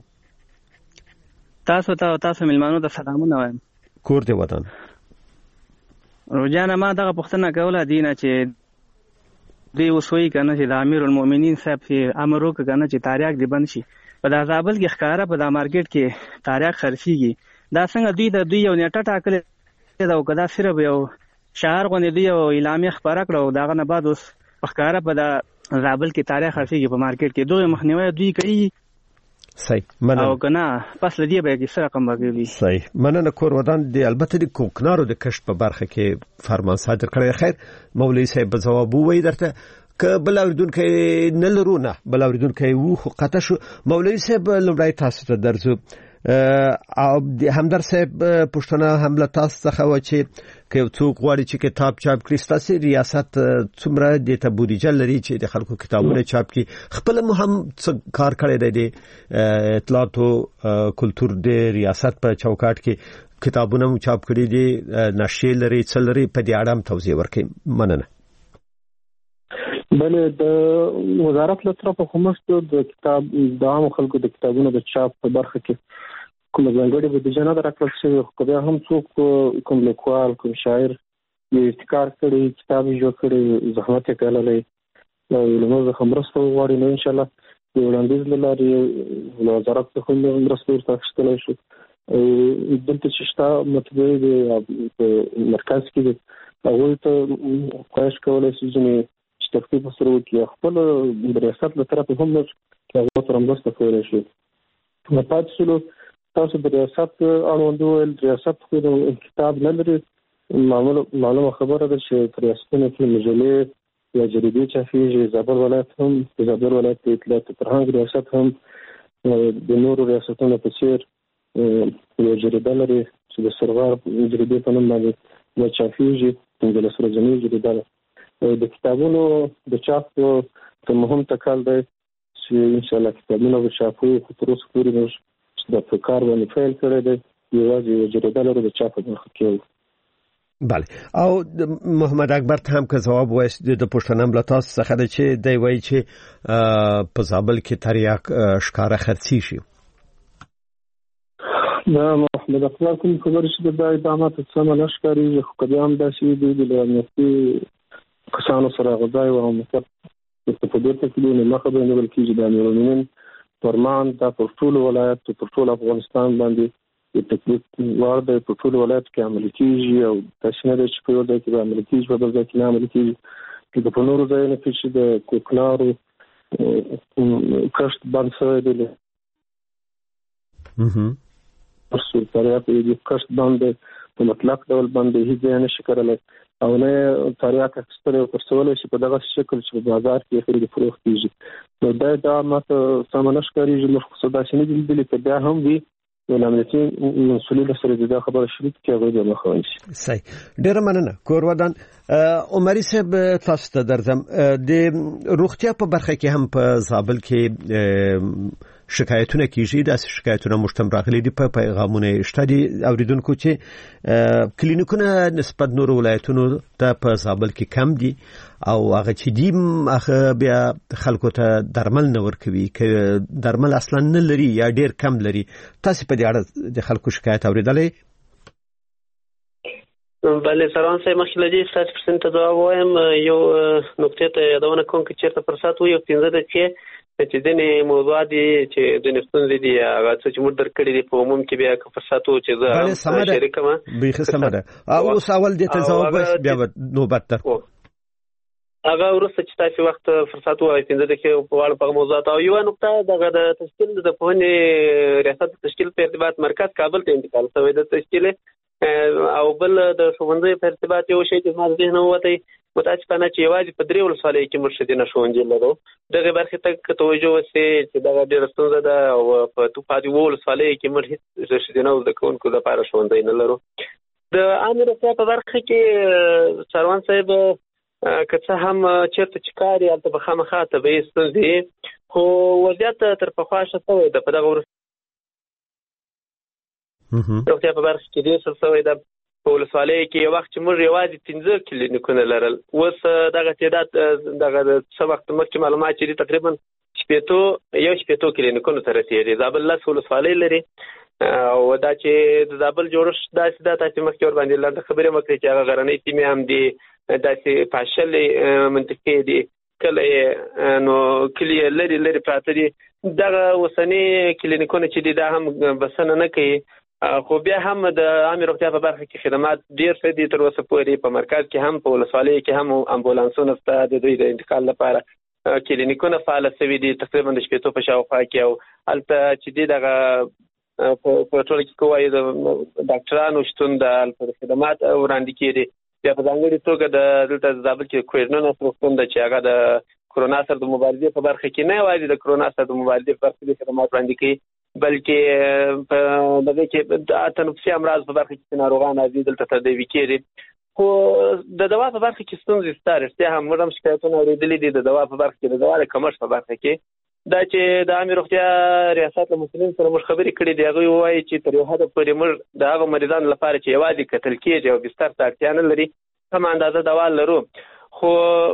تاسو ملمانو ته سلامونه وایم. کور دی وطن. روزانه ما دغه پښتنه کوله دینه چې دی وسوي کنه چې د امیر المؤمنین صاحب چې امر وکړه چې تاریخ دی بند شي. په د زابل کې ښکارا په د مارکیټ کې تاریخ خرڅيږي. دا څنګه دوی یو نیټه ټاکل دا وکړه صرف یو شهر غونډه دی او اعلامیه خبره کړو. داغه نه بعد اوس ښکارا په د زابل کې تاریخ خرڅيږي په مارکیټ کې. دوی مخنیوي دوی کوي صحیح مننه. او کنه پس لدی به کې سره رقم باقي صحیح مننه. کور ودان د البته د کوکنارو د کشف په برخه کې فرمان صادر کړی. خیر مولوی صاحب جواب ووي درته که بل اوریدونکو نه لرو نه بل اوریدونکو وو خو قطع شو. مولوی صاحب لومړی تاسو ته درځو او همدر صاحب پښتنه حمله تاسو څخه و چې که یو څوک غواړي چې کتاب چاپ کړي ستاسو ریاست څومره د ته بودیجه لري چې د خلکو کتابونه چاپ کړي؟ خپل هم کار کړی دی د اطلاعات او کلچر د ریاست په چوکاټ کې کتابونه مو چاپ کړي دي، نشریې لري څه لري، په دې اړه هم توضیح ورکړئ. مننه. بله د وزارت له طرفه کومه د کتاب د عام خلکو د کتابونو د چاپ په برخه کې کومه ځانګړې بودیجه نه راکړل شوې، خو بیا هم څوک کوم لیکوال کوم شاعر یې ابتکار کړي کتاب یې جوړ کړي زحمت یې کړلی له موږ څخه مرسته وغواړي نو انشاءالله د وړاندیز له لارې له وزارت څخه مرسته ورته اخیستلی شو. دلته چې شته مطبعې د مرکز کې دي هغوی ته خواهش کولی شو ځینې تخفیف سره وکړي، خپل ریاست له طرفه هم هغه سره مرسته کولی شو. نو پاتې شولو تاسو د ریاست اړوند وویل ریاست خو د کتاب نه لري. معلومه خبره ده چې ریاستونه کې مجلې یا جریدې چاپېږي. زابل ولایت هم د زابل ولایت د اطلاعات فرهنګ ریاست هم د نورو ریاستونو په څېر یو جریده لري چې د سرغار جریدې په نوم باندې چاپېږي، 15 ورځنۍ جریده ده. د کتابونو د چاپ ته مهم ټکل دی چې انشاءالله کتابونه به چاپو، خو تر اوسه پورې موږ د کار باندې فعال کړی دی، یوازې یوه جریده لرو د چاپ په برخه کې. بله او محمد اکبر ته هم که جواب وایست د پښتنه مله تاسو څخه ده چې دی وایي چې په زابل کې تریاک ښکاره خرڅي شي. دا محمد اکبر کوم خبرې چې د اقدامات سمه نه ښکارېږي، خو که بیا هم داسې دي د امنیتي کسانو سره غځای او مطلب په دې ته کې نه مخه باندې بلکې د امیرالمؤمنین فرمان دا پر ټول ولایت پر ټول افغانستان باندې د تکلیف وړ دی، پر ټول ولایت کې عملي کیږي او تاسو نه د چې په یو ځای کې عملي کیږي په بل ځای کې نه عملي کیږي. د په نورو ځایونو کې چې د کوکنارو کښت بند شوی دی پرسو تاریخ یې کښت بند دی په مطلق ډول بند دی، هیڅ ځای نشي کړلی او نه تاریخ اخیستلی او پرسولی شي په دغه شکل چې په بازار کې خرید فروخت کیږي. نو دا ماته سمه نه ښکارېږي. موږ خو داسې نه دي لیدلي، که بیا هم وي نو له امنیتي مسؤلینو سره د دا خبره شریک کړي هغوی به مخه ونیسي. صحیح، ډېره مننه. کور ودان عمري صاحب تاسو ته درځم. د روغتیا په برخه کې هم په زابل کې شکایتونه کیږي، داسې شکایتونه مشتم راغلي دي په پیغامونه شته دي اوریدونکو چې کلینیکونه نسبت نور ولایتونو ته په زابل کې کم دي او هغه چې دي هغه بیا خلکو ته درمل نه ورکوي، که درمل اصلا نه لري یا ډیر کم لري. تاسو په دې اړه د خلکو شکایت اوریدلې؟ بله سلام صاحب، مخکې له دې ستاسو پرسنټ ته ځواب وایم. یو نقطې ته یادونه کوم چې چېرته فرصت وي یو 15 دقیقې چې ځینې موضوعات دي چې ځینې ستونزې دي هغه څه چې موږ درکړي دي په عموم کې بیا که فرصت و چې زه شریک کړم. بیخي سمه ده. اوس اول دې ته ځواب وایي بیا نوبت در هغه وروسته چې تاسو وخت فرصت وایي 15 دقیقې په اړه په موضوعات. او یو نقطه دغه د تشکیل د پوهنې ریاست د تشکیل په ارتباط مرکز کابل ته انتقال شوی د تشکیل او بل د ښوونځي په ارتباط یو شی چې ما ذهن ووتی متاسفانه چې یوازې په 3 ولسوالیو کې مرشدینه ښوونځي لرو. دغه برخې ته توجه وشي چې دغه ډېره ستونزه ده او په پاتې 2 ولسوالیو کې موږ هېڅ مرشدینه زده کوونکو لپاره ښوونځی نه لرو. د عامې روغتیا په برخه کې سروان صاحب که څه هم چېرته چې کار یې هلته به خامخا طبیعي ستونزې خو وضعیت تر پخوا ښه شوی ده. په دغه روغتیا په برخه کې ډېر ښه شوی ده. په ولسوالیو کې یو وخت چې موږ یوازې 15 کلینیکونه لرل، اوس دغه تعداد دغه څه وخت مخکې معلومات چې دي تقریبا 80 کلینیکونو ته رسېږي. زابل 10 ولسوالۍ لري او دا چې د زابل جوړښت داسې ده تاسو مخکې ورباندې لنډه خبرې مو کړې چې هغه غرنۍ سیمې هم دي، داسې پاشلې منطقې دي، کله نو کلي لري پراته دي. دغه اوسني کلینیکونه چې دي دا هم بسنه نه کوي، خو بیا هم د عامې روغتیا په برخه کې خدمات ډېر ښه دي تر اوسه پورې. په مرکز کې هم په ولسوالیو کې هم امبولانسونه شته د دوی د انتقال لپاره کلینیکونه فعال شوي دي تقریبا د 80 په شاوخوا کې او هلته چې دغه په ټول کې کوی د ډاکټرانو شتون د خدمات وړاندې کېږي. بیا په ځانګړي توګه د دلته زابل کې کویرنونه روغتون د چې هغه د کرونا سره د مبارزې په برخه کې نه یوازې د کرونا سره د مبارزې په برخه کې خدمات وړاندې کوي بلکې په دغه کې د تنفسي امراض په برخه کې ناروغان راځي دلته تداوي کېږي. خو د دوا په برخه کې ستونزې شته. رښتیا هم موږ هم شکایتونه اورېدلي دي د دوا په برخه کې د دوا د کمښت په برخه کې. دا چې د عامې روغتیا ریاست له مسؤلینو سره موږ خبرې کړې دي هغوی وایي چې تر یو حده پورې موږ د هغو مریضانو لپاره چې یوازې کتل کېږي او بستر ته اړتیا نه لري کم اندازه دوا لرو. خو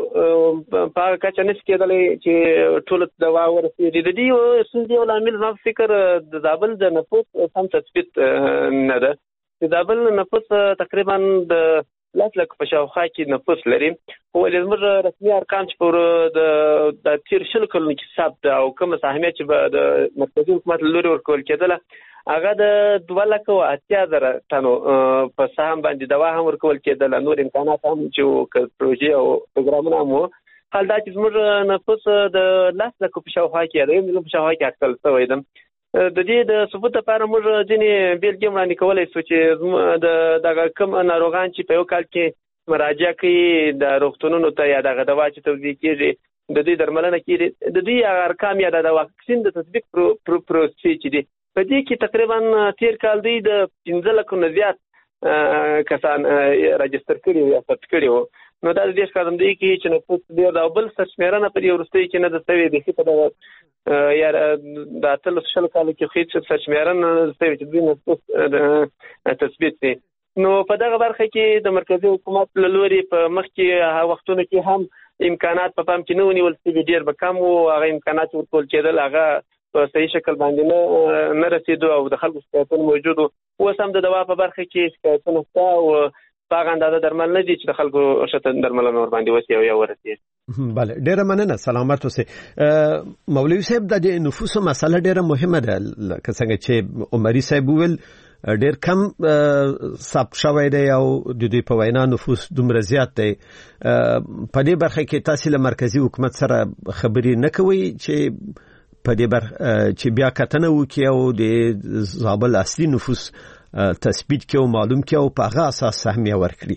په هغه کچه نشي کېدلی چې ټولو ته دوا ورسېږي. د دې ستونزې یو لامل زما په فکر د زابل د نفوس سم تثبیت نه ده. د زابل نفوس تقریبا د 10 لک په شاوخوا کې نفوس لري. خو زموږ رسمي ارقام چې د تیر شلو کلونو کې ثبت او کومه سهمیه چې به د مرکزي حکومت له لوري ورکول کېدله هغه د 2,80,000 ټنو په سهم باندې دوا هم ورکول کېدله. نور امکانات هم چې پروژې او پروګرامونه هم وو. حال دا چې زموږ نفوس د 10 لکو په شاوخوا کې د 1 میلیون په شاوخوا کې اټکل شوی ده. د دې د ثبوت لپاره موږ ځینې بیلګې وړاندې کولی شو چې دغه کوم ناروغان چې په یو کال کې مراجعه کوي د روغتونونو ته یا دغه دوا چې توزیع کېږي د دوی درملنه کېږي د دوی ارقام یا د واکسین د تطبیق پروسې چې دي په دې کې تقریبا تیر کال دوی د 15 لکو نه زیات کسان راجستر کړي یا ثبت کړي وو. نو دا د دې ښکارندویي کوي چې نفوس ډېر او بل سرشمېرنه په دې وروستیو کې نه ده شوې. بیخي په دغه یا د 18 کالو کې هېڅ سرشمېرنه نه ده شوې چې دوی نفوس تثبیت شي. نو په دغه برخه کې د مرکزي حکومت له لوري په مخکې وختونو کې هم امکانات په پام کې نه ونیول شوي. ډېر به کم وو. هغه امکانات ورکول کېدل هغه په صحیح شکل باندې نه رسېدو او د خلکو شکایتونه موجود وو. اوس هم د دوا په برخه کې شکایتونه شته او په هغه اندازه درمل نه دي چې د خلکو ښه درملنه ورباندې وشي او یا ورسېږي. بله ډېره مننه. سلامت اوسئ. مولوي صاحب د نفوسو مسله ډېره مهمه ده. لکه څنګه چې عمري صاحب وویل ډېر کم ثبت شوی دی او د دوی په وینا نفوس دومره زیات دی. په دې برخه کې تاسو له مرکزي حکومت سره خبرې نه کوئ چې په دې برخه چې بیا کتنه وکړي او د زابل اصلي نفوس تثبیت کې او معلوم کې او په هغه اساس سهمیه ورکړي؟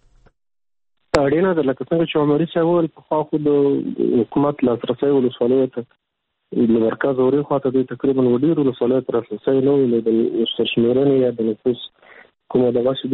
اړینه ده لکه څنګه چې عمري صاحب وویل پخوا خو د حکومت لاسرسی ولسوالیو ته د مرکز اوري خواته دوی تقریبا ډېرو ولسوالیو ته لاسرسی نه و. د سرشمېرنې یا د نفوس کومه دغه چې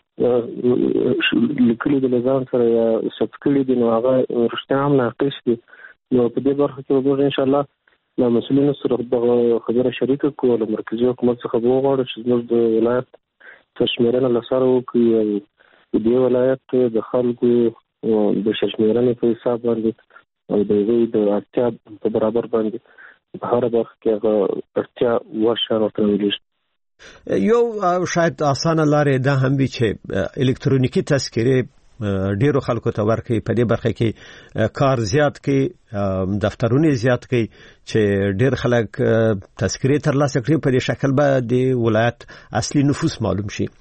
دوی لیکلي دي له ځان سره یا ثبت کړي دي نو هغه رښتیا هم ناقص دي. نو په دې برخه کې به موږ انشاءالله له مسؤلینو سره دغه خبره شریکه کړو. له مرکزي حکومت څخه به وغواړو چې زموږ د ولایت سرشمېرنه له سره وکړي او د دې ولایت د خلکو د سرشمېرنې په حساب باندې او د هغوی د اړتیا په برابر باندې په هره برخه کې هغه اړتیا وړ شیان ورته ویلېږي. یو شاید اسانه لارې دا هم وي چې الکترونیکي تذکرې ډیرو خلکو ته ورکړي. په دې برخه کې کار زیات کړي، دفترونه زیات کړي چې ډیر خلک تذکرې ترلاسه کړي. په دې شکل به د ولایت اصلي نفوس معلوم شي.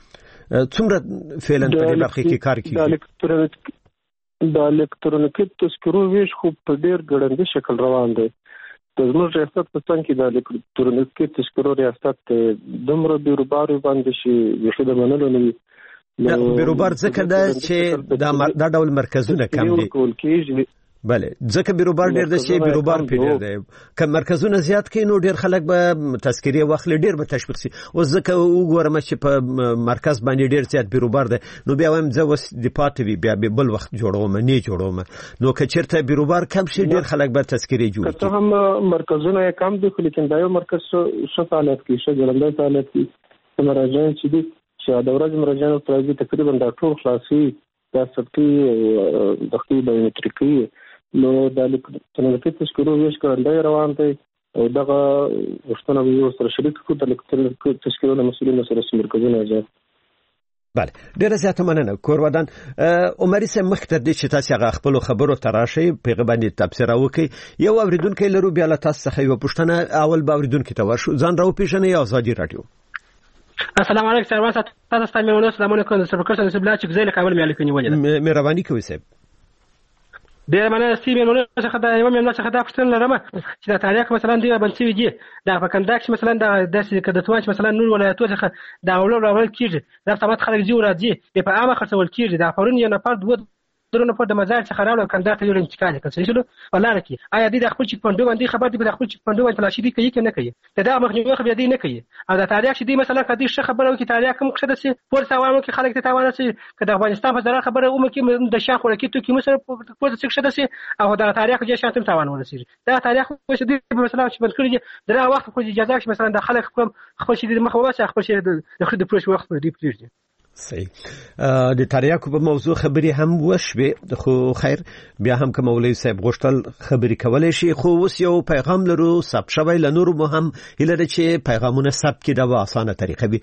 څومره فعلا په دې برخه کې کار کوي؟ د الکترونیکي تذکرو ویش خو په ډیر ګړندي شکل روان دی. د زموږ ریاست په څنګ کې د الکترونیکي تذکرو ریاست دومره بیروبار باندې شي بیخي د منلو نه وي. بیروبار ځکه دا چې دا ډول مرکزونه کم دي. بله ځکه بیروبار ډیر دی چې بیروبار پیډر دی. که مرکزونه زیات کړي نو ډیر خلک به تذکرې واخلي، ډیر به تشویق شي. اوس ځکه وګورم چې په مرکز باندې ډیر زیات بیروبار دی نو بیا وایم زه اوس د پاتې وي بیا بل وخت جوړوم نه جوړوم. نو که چېرته بیروبار کم شي ډیر خلک به تذکرې جوړ کړي. که هم مرکزونه کم دي خو لیکن دا یو مرکز ښه فعالیت کوي، ښه ګړندی فعالیت کوي. مراجعین چې دي چې د ورځې مراجعینو ته تقریبا دا ټول خلاصي دا ثبتي دقیق بایومتریکي. نو د الکترونیکي تذکرو ویش ګړندی روان دی او دغه غوښتنه به یې ورسره شریک کړو د الکترونیکي تذکرو له مسؤلینو سره چې مرکزونه زیات. بله ډېره زیاته مننه. کورودان عمري صاحب مخکې تر دې چې تاسې هغه خپلو خبرو ته راشئ په هغه باندې تبصره وکړئ. یو اورېدونکی لرو بیا له تاسو څخه یوه پوښتنه. اول به اورېدونکي ته ورشو. ځان راوپېژنئ. ازادي راډیو. السلام علیکم سروان صاحب. تاسو ته مې سلامونه کوم. د سرکر سره سبلا چې ځای له کابل مې الیکو نیولې ده. مهرباني کوئ صاحب. ډېر مننه سیمه څخه دا یو مېلمه څخه دا پوښتنه لرم چې د تاریخ مثلا دی بنسوي دي دا په کندهار کې مثلا د کډتوان مثلا نور ولایتونو څخه دا اول کیږي دا سمات خلک دی ورځي په عامه خرڅول کیږي دا پرون یو نفر دوه درنه په د مزار څخه راوړل کندهار ته یو انتقال کړي شلو ولاره کې آیا د خپل چک پندو باندې خبر دی په خپل چک پندو باندې تلاشي دی کوي نه کوي دا مخنیوي خبر دی نه کوي او دا تاریخ چې دی مثلا کدي ش خبره وکي تاریخ کوم څه دسي پور سوالو کې خلک ته تاوان شي کله افغانستان په ضرر خبره اومه کې د شاخ ورکی ته کې مسره پور څه دسي او دا تاریخ چې شاتم تاوان ورسي دا تاریخ چې دی مثلا چې بل کړی دا وخت خو اجازه چې مثلا د خلک کوم خو چې د مخواسه خپل شي د خرید پروش وخت دی پلیږي صحیح د تریاکو په موضوع خبري هم وشوي خو خیر بیا هم کوم مولوی صاحب غوښتل خبري کولای شي خو اوس یو پیغام لرو ثبت شوی لنور مهم هله چې پیغامونه ثبت کړي د اسانه طریقه وي.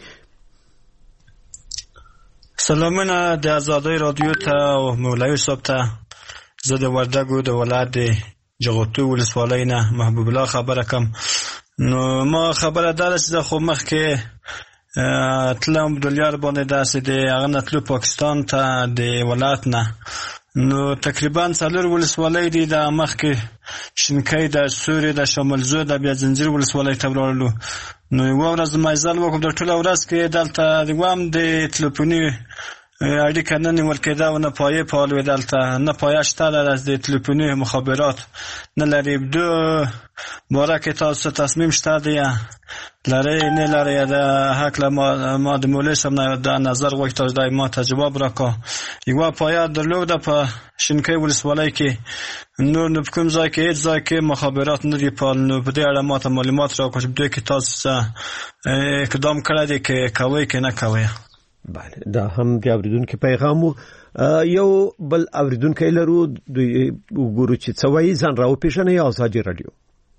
سلامونه د آزادۍ رادیو ته او مولوی صاحب ته زه د وردګو د ولایت جغتو ولسوالۍ نه محبوب الله خبره کوم. نو ما خبره دار چې خو مخکې تلم دلیار باندې داسې دی هغه نتلو پاکستان ته د ولایت نه نو تقریبا 4 ولسوالۍ دي د مخکې شینکۍ د سوري د شمالزو د بیا زنجیر ولسوالۍ ته ورلو. نو یو ورځ مایزل وکم د ټول ورځ کې دلته د وام د تلیفوني اړیکه نه نیول کېده او نه پایې فعال دلته نه پایشته از د تلیفوني مخابرات نه لري دو بارکه تاسو تصمیم شته دی لري نه لري د حق ما د مولوی صاحب نه د نظر وکړ د ما ته جواب راکا یو پایا درلوده په شینکۍ ولسوالۍ کې نور نه کوم ځای کې هیڅ ځای کې مخابرات نه دی په نو په دې اړه ما ته معلومات راکړ چې دوی کې تاسو اقدام کړی دی کې کوي کې نه کوي. بله دا هم د اوریدونکو پیغام یو بل اوریدونکو لرو دوی وګورو چې څه وایي ځان راو پیژنې آزادي رادیو.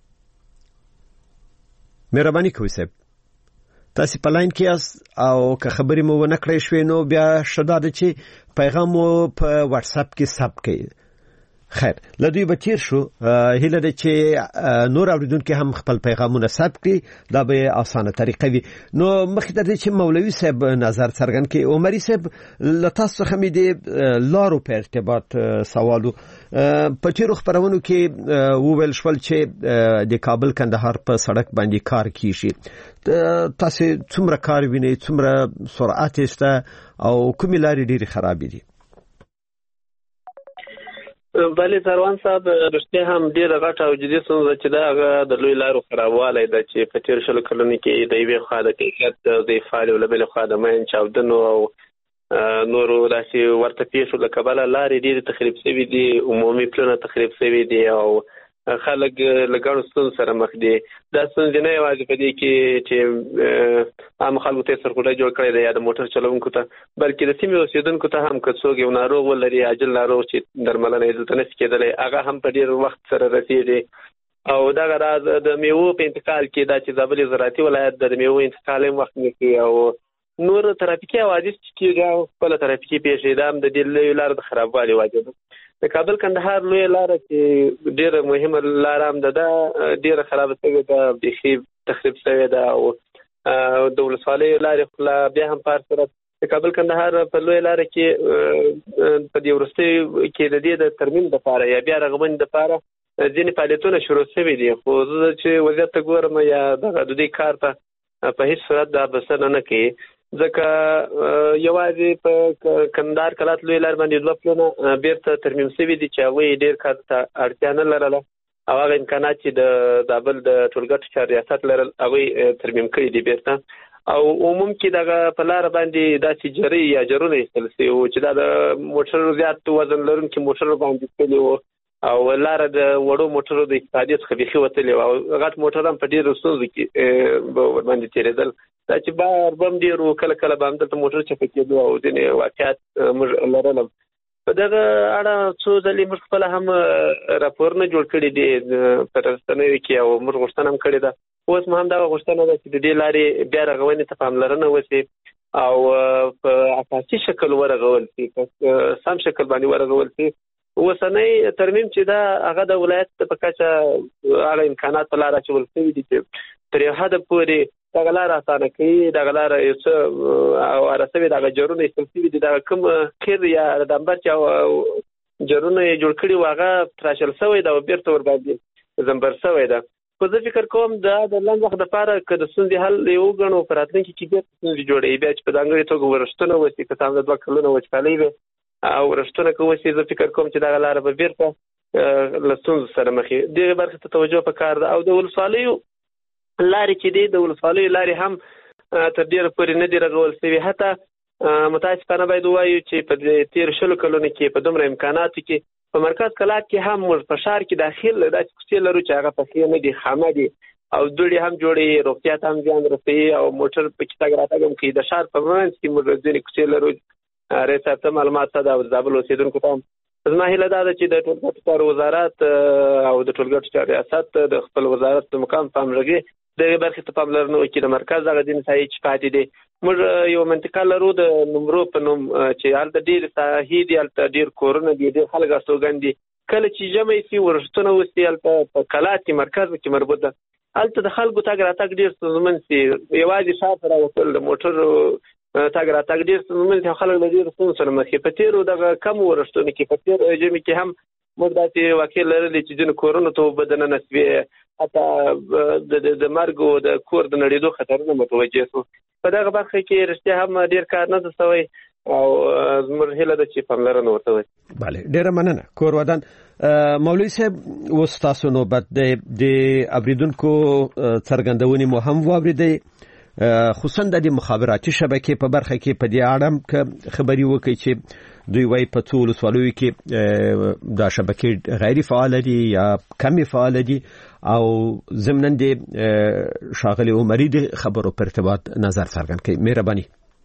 مهرباني کوئ صاحب تاسو په لاین کې یاست او که خبرې مو ونه کړې شوې نو بیا شداد چې پیغام مو په واتس اپ کې ثبت کړئ. خیر لدوی بچیر شو هله د چې نور اوریدونکو هم خپل پیغامونه ثبت کړي دا به اسانه طریقه وي. نو مخکې د دې چې مولوی صاحب نظر څرګند کړي عمري صاحب لتاسو خمیدي لارو په ارتباط سوالو په تیرو خبرونو کې وویل شول چې د کابل کندهار په سړک باندې کار کیږي تاسو څومره کار وینئ څومره سرعت است او کومې لارې ډېرې خراب دي؟ بله سروان صاحب رښتیا هم ډېره غټه او جدي ستونزه چې دا هغه د لوی لارو خرابوالی ده چې په تېرو 20 کلونو کې د یوې خوا د کیفیت د فعالې او له بلې خوا د مین چاودنو او نورو داسې ورته پیښو له کبله لارې ډېرې تخریب شوي دي عمومي پلونه تخریب شوي دي او خلک له ګڼو ستونزو سره مخ دي. دا ستونزې نه یوازې په دې کې چې عام خلکو ته سرخوټی جوړ کړی دی یا د موټر چلونکو ته بلکې د سیمې اوسېدونکو ته هم که څوک یو ناروغ ولري عاجل ناروغ چې درملنه یې دلته نشي کېدلی هغه هم په ډېر وخت سره رسېږي او دغه راز د میوو په انتقال کې دا چې زابل زراعتي ولایت د میوو انتقال هم وخت نه کوي او نور ترافیکي حوادث چې کېږي خپله ترافیکي پیښې دا هم د دې لویو لارو د خرابوالي وجه ده. د کابل کندهار لوی لاره چې ډیره مهمه لاره هم ده ډیره خراب شوې ده بیخي تخریب شوې ده او د ولسوالۍ لارې بیا هم په سره د کابل کندهار په لوی لاره کې په دې وروستي کې د دې د ترمیم لپاره یا بیا رغبنې لپاره ځینې فعالیتونه شروع شوي دي خو زه چې وضعیت ته ګورم یا دغه د دې کار ته په هیڅ صورت دا بسنه نه کوي ځکه یوازې په کندهار کلات لوی لار باندې 2 پلونه بیرته ترمیم شوي دي چې هغوی ډېر کار ته اړتیا نه لرله او هغه امکانات چې د زابل د ټولګټو چارو ریاست لرل هغوی ترمیم کړي دي بیرته او عموم کې دغه په لاره باندې داسې جرۍ یا جرونه ایستل شوي وو چې دا د موټرو زیات وزن لرونکي موټرو باندې تللي وو او لاره د وړو موټرو د استفادې څخه بیخي وتلې وه او غټ موټر هم په ډېرو ستونزو کې ورباندې تېرېدل دا چې بار بم ډېر و کله کله به همدلته موټر چپه کېدو او ځینې واقعات موږ لرلم. په دغه اړه څو ځلې موږ خپله هم راپورونه جوړ کړي دي په رسنیو کې او موږ غوښتنه هم کړې ده. اوس مو هم دغه غوښتنه ده چې د دې لارې بیا رغونې ته پاملرنه وشي او په اساسي شکل ورغول شي په سم شکل باندې ورغول شي. اوسنی ترمیم چې دا هغه د ولایت په کچه هغه امکانات په لاره اچول شوي دي چې تر یو حده پورې دغه لاره اسانه کوي دغه لاره یو څه هواره شوې دغه جرونه ایستل شوي دي دغه کوم قیر یا ډمبر چې جرونه یې جوړ کړي واغه تراشل شوی دا بیرته ور باندې زمبر شوی دا. خو زه فکر کوم دا د لنډ وخت لپاره که د ستونزې حل یو ګڼو په راتلونکي کې بیا ستونزې جوړوي بیا چې په ځانګړې توګه ورښتونه وشي که څه هم د 2 کلونو وچکالۍ وي او ورښتونه که وشي زه فکر کوم چې دغه لاره به بیرته له ستونزو سره مخ وي. دغې برخې ته توجه پکار ده. او د ولسوالیو لارې چې دي د ولسوالیو لارې هم تر ډېره پورې نه دي رغول شوي. حتی متاسفانه باید ووایو چې په تېرو 20 کلونو کې په دومره امکاناتو کې په مرکز کلات کې هم موږ په ښار کې داخل داسې کوڅې لرو چې هغه پخې نه دي خامه دي او دوړې هم جوړې روغتیا ته هم زیان رسوي او موټر پکې تګ راتګ هم کوي. د ښار په منځ کې موږ ځینې کوڅې لرو. رئیس صاحب ته معلومات ته د زابل اوسېدونکو ته هم زما هیله دا ده چې د ټولګټو چارو وزارت او د ټولګټو چارو ریاست د خپل وزارت د مقام په همغږي دغې برخې ته پاملرنه وکړي. د مرکز هغه ځینې ساحې چې پاتې دي موږ یو منطقه لرو د نمرو په نوم چې هلته ډېرې ساحې دي هلته ډېر کورونه دي ډېر خلک استوګن دي. کله چې جمع شي ورښتونه وشي هلته په کلات کې مرکز کې مربوط ده هلته د خلکو تګ راتګ ډېر ستونزمن شي. یوازې شا ته راوتل د موټرو تګ راتګ ډېر ستونزمن شي او خلک له ډېرو ستونزو سره مخ شي. په تېرو دغه کمو ورښتونو کې په تېر ژمي کې هم موږ داسې واقع لرلې چې ځینو کورونو ته اوبه دننه شوې حتی د مرګ او د کور د نړېدو خطرونه متوجه شو. په دغه برخه کې رښتیا هم ډېر کار نه ده شوی او زموږ هیله ده چې پاملرنه ورته وشي. بله ډېره مننه کور ودان. مولوي صاحب اوس تاسو نوبت دی د اوریدونکو څرګندونې مو هم واورېدئ خصوصا د مخابراتي شبکې په برخه کې په دې اړه خبري وکړي چې دوی وايي په څو ولسوالیو کې دا شبکې غیر فعال دي یا کمی فعال دي او ضمناً د ښاغلي عمري د خبرو په ارتباط نظر څرګند کړي. مهرباني.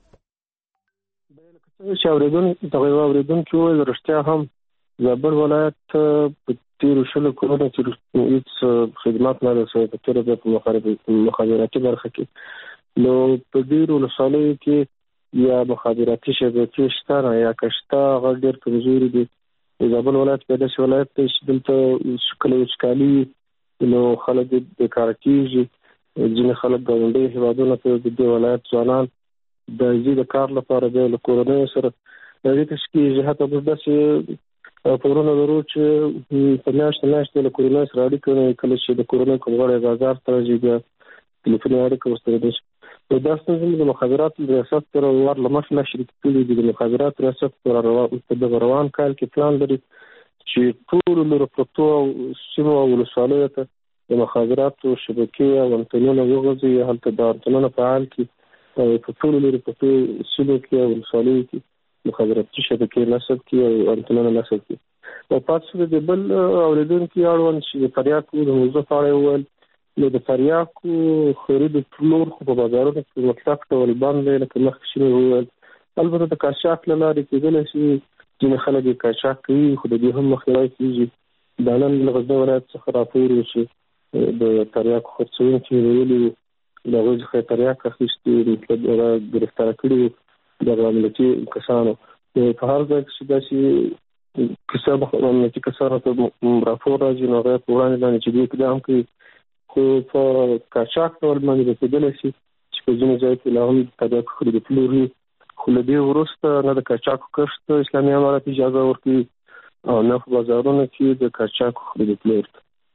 چې اوریدونکو وویل رښتیا هم زابل ولایت په تیرو 20 کلونو کې هیڅ خدمات نه رسوي په تیرو په مخابراتي برخه کې نو په ډیرو ولسوالیو کې یا مخابراتي شبکې شته یا کشته هغه ډېر کمزوري دي. زابل ولایت په داسې ولایت دی چې دلته کله وچکالي نو خلک بیکاره کېږي. ځینې خلک ګاونډي هېوادونو ته د دې ولایت ځوانان د ځي د کار لپاره بیا له کورنیو سره اړیکې کېږي. حتی موږ داسې خبرونه لرو چې په میاشتې له کورنیو سره اړیکه نه کله چې د کورنیو کوم غړی بازار ته راځي بیا تلیفوني اړیکه ورسره نشي. دا ستونزې د مخابراتو ریاست سره ور له مخکې نه شریک کړي دي. د مخابراتو ریاست په دغه روان کال کې پلان لري چې ټولو لرو پروتو او سیمو او ولسوالیو ته د مخابراتو شبکې او انتنونه وغځي. هلته د انتنونه فعال کړي او په ټولو لرو پروتو سیمو کې او ولسوالیو کې مخابراتي شبکې نصب کړي او انتنونه نصب کړي. او پاتې د بل اوریدونکو اړوند چې د تریاکو د موضوع په اړه وویل نو د تریاکو خرید پلور خو په بازارونو کې مطلق ډول بند دی لکه مخکې چې مې وویل. البته د قاچاق له لارې کېدلی شي ځینې خلک یې قاچاق کوي خو د دې هم مخنیوی کېږي. دا نن له غزني ولایت څخه راپور و چې د تریاکو خرڅوونکي مې ویلي وو د هغوی څخه یې تریاک اخیستي مطلب هغه ګرفتاره کړي دغه امنیتي کسانو. په هر ځای کې چې داسې کسان امنیتي کسانو ته راپور راځي نو هغه په وړاندې باندې جدي اقدام کوي. خو په قاچاق ډول باندې رسېدلی شي چې په ځینو ځایو کې لا هم تریاکو خرید پلور وي. خو له دې وروسته نه د قاچاقو کښت اسلامي امارت اجازه ورکوي او نه په بازارونو کې د قاچاقو خرید پلور.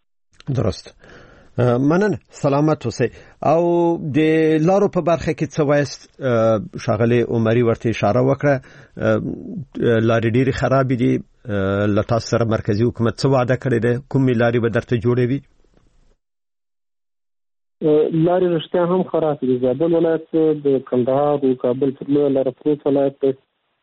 درست. مننه. سلامت اوسئ. او د لارو په برخه کې څه وایست؟ ښاغلي عمري ورته اشاره وکړه لارې ډېرې خرابې دي. له تاسو سره مرکزي حکومت څه وعده کړې ده؟ کومې لارې به درته جوړوي؟ لارې رښتیا هم خراب دي. زابل ولایت د کندهار او کابل پر لویه لاره پروت ولایت دی.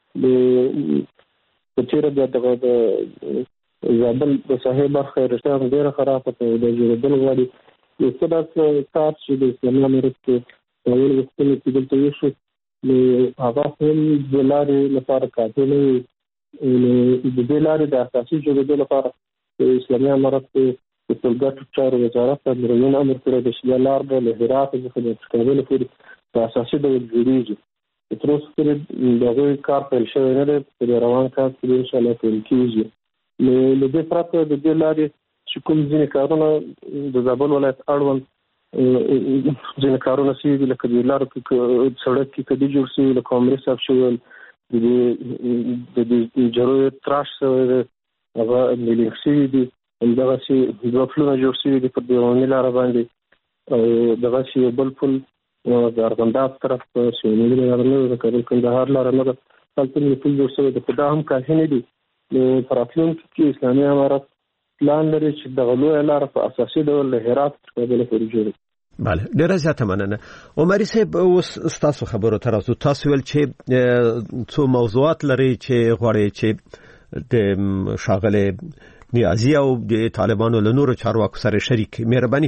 په تېره بیا دغه د زابل د ساحې برخه یې رښتیا هم ډېره خرابه ده د جوړېدل غواړي. یو څه داسې کار چې د اسلامي امارت کې اول وختونو کې دلته وشو نو هغه هم د لارې لپاره کافي نه وي. د دې لارې د اساسي جوړېدو لپاره اسلامي امارت د ټولګټو چارو وزارت امرونه امر کړی دی چې دا لار به له هرات څخه د کابل پورې په اساسي ډول جوړېږي. تر اوسه پورې د هغوی کار پیل شوی نه دی. په روان کال کې انشاءالله پیل کېږي. نو له دې پرته د دې لارې چې کوم ځینې کارونه د زابل ولایت اړوند ځینې کارونه شوي دي لکه د لارو کې سړک کې کدي جوړ شوي لکه عمري صاحب شوي د دې جرو تراش شوی دی هغه ملي شوی دي دغه شی دوه پلونه جوړ شوي دي په دیواني لاره باندې او دغه شی بل پل د ارغنداب طرف په سیمه لاره نه د کابل کندهار لاره نه هلته ملي پل جوړ شوی دی خو دا هم کافي نه دي په راتلونکي کې اسلامي امارت پلان لري چې دغه لویه لاره په اساسي ډول له هرات تر کابل پورې جوړ بله ډیره زیاته مننه. عمري صاحب اوس ستاسو خبرو ته راځو. تاسو ویل چې څو موضوعات لري چې غواړي چې د شاغله نیازي او د طالبانو له نورو چارواکو سره شریک مهرباني.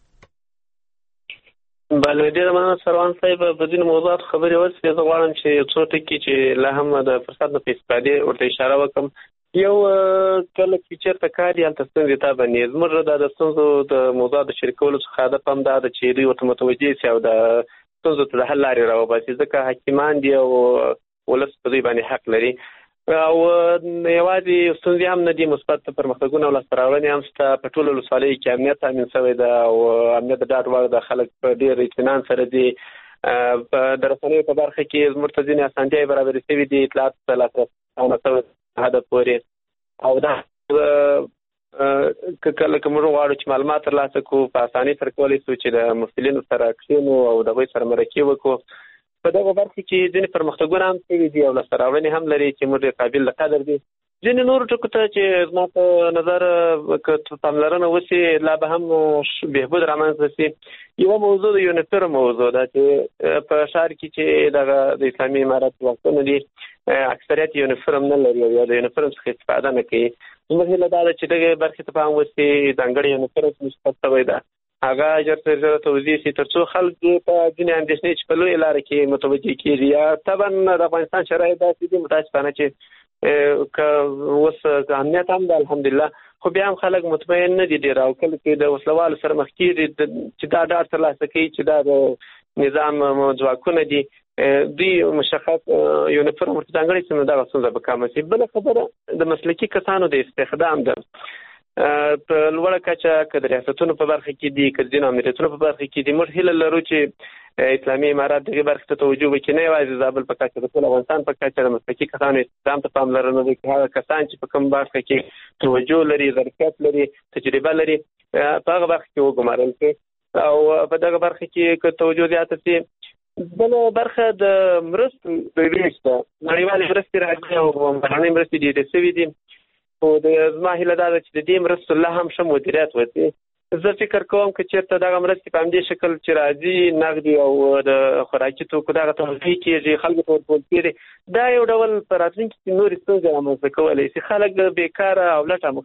بله ډیره مننه سروان صاحب. په دې موضوعات خبرې وسې زه غواړم چې څو ټکي چې لا هم د فرصت نه په استفادې ورته اشاره وکړم. یو کله چې چېرته کار یې هلته ستونزې تا باندې زموږ د ستونزو د موضوع د شریکولو څخه هدف هم دا ده چې دوی ورته متوجه شي او د ستونزو ته د حل لارې راوباسي ځکه حکیمان دي او ولس په دوی باندې حق لري او یوازې ستونزې هم نه دي مثبت پرمختګونه او لاسته راوړنې هم شته. په ټولو ولسوالیو کې امنیت تامین شوی ده او امنیت د ډاډ وړ ده. خلک په ډېر اطمینان سره دي. د رسنیو په برخه کې زموږ ته ځینې اسانتیاوې برابرې شوي دي اطلاعاتو ته لاسرسی هدف پورې او دا کله کوم غواړو چې معلومات ترلاسه کړو په اسانۍ سره کولی شو چې د مسؤلینو سره کښېنو او د هغوی سره مرکې وکړو. په دغه برخه کې ځینې پرمختګونه هم شوي دي او لاسته راوړنې هم لري چې موږ یې قابل د قدر دي. ځینې نورو ټکو ته چې زما په نظر که پاملرنه وشي لا به هم بهبود رامنځته شي. یوه موضوع د یونیفورم موضوع ده چې په ښار کې چې دغه د اسلامي امارت ځواکونه دي اکثریت یونیفورم نه لري او یا د یونیفورم څخه استفاده نه کوي. زموږ هیله دا ده چې دغې برخې ته پام وشي ځانګړی یونیفورم نسبت شوی ده هغه ژر تر ژره توضیح شي تر څو خلک په ځینې اندېښنې چې په لویې لارې کې متوجه کېږي. یا طبعا د افغانستان شرایط داسې دي متاسفانه چې که اوس امنیت هم ده الحمدلله خو بیا هم خلک مطمئن نه دي ډېر او کله چې د وسلوالو سره مخ کېږي چې دا ډاډ ترلاسه کوي چې دا د نظام ځواکونه دي دوی مشخص یونیفورم ورته ځانګړی شي نو دغه ستونزه به کمه شي. بله خبره د مسلکي کسانو د استخدام ده په لوړه کچه که د ریاستونو په برخه کې دي که د ځینو امنیتونو په برخه کې دي. موږ هیله لرو چې اسلامي امارت دغې برخې ته توجه وکړي نه یوازې زابل په کچه د ټول افغانستان په کچه د مسلکي کسانو استخدام ته پاملرنه وکړي. هغه کسان چې په کوم برخه کې توجه لري ظرفیت لري تجربه لري په هغه برخه کې وګمارل شي او په دغه برخه کې که توجه زیاته شي. بله برخه د مرستو د ویش ده نړیوالې مرستې راځي او بهرنۍ مرستې ډېرې شوي دي خو زما هیله دا ده چې د دې مرستو لا هم ښه مدیریت وشي. زه فکر کوم که چېرته دغه مرستې په همدې شکل چې راځي نغدي او د خوراکي توکو دغه توزیع کېږي خلکو ته ورکول کېږي دا یو ډول په راتلونکي کې نورې ستونزې رامنځته کولی شي. خلک بېکاره او لټه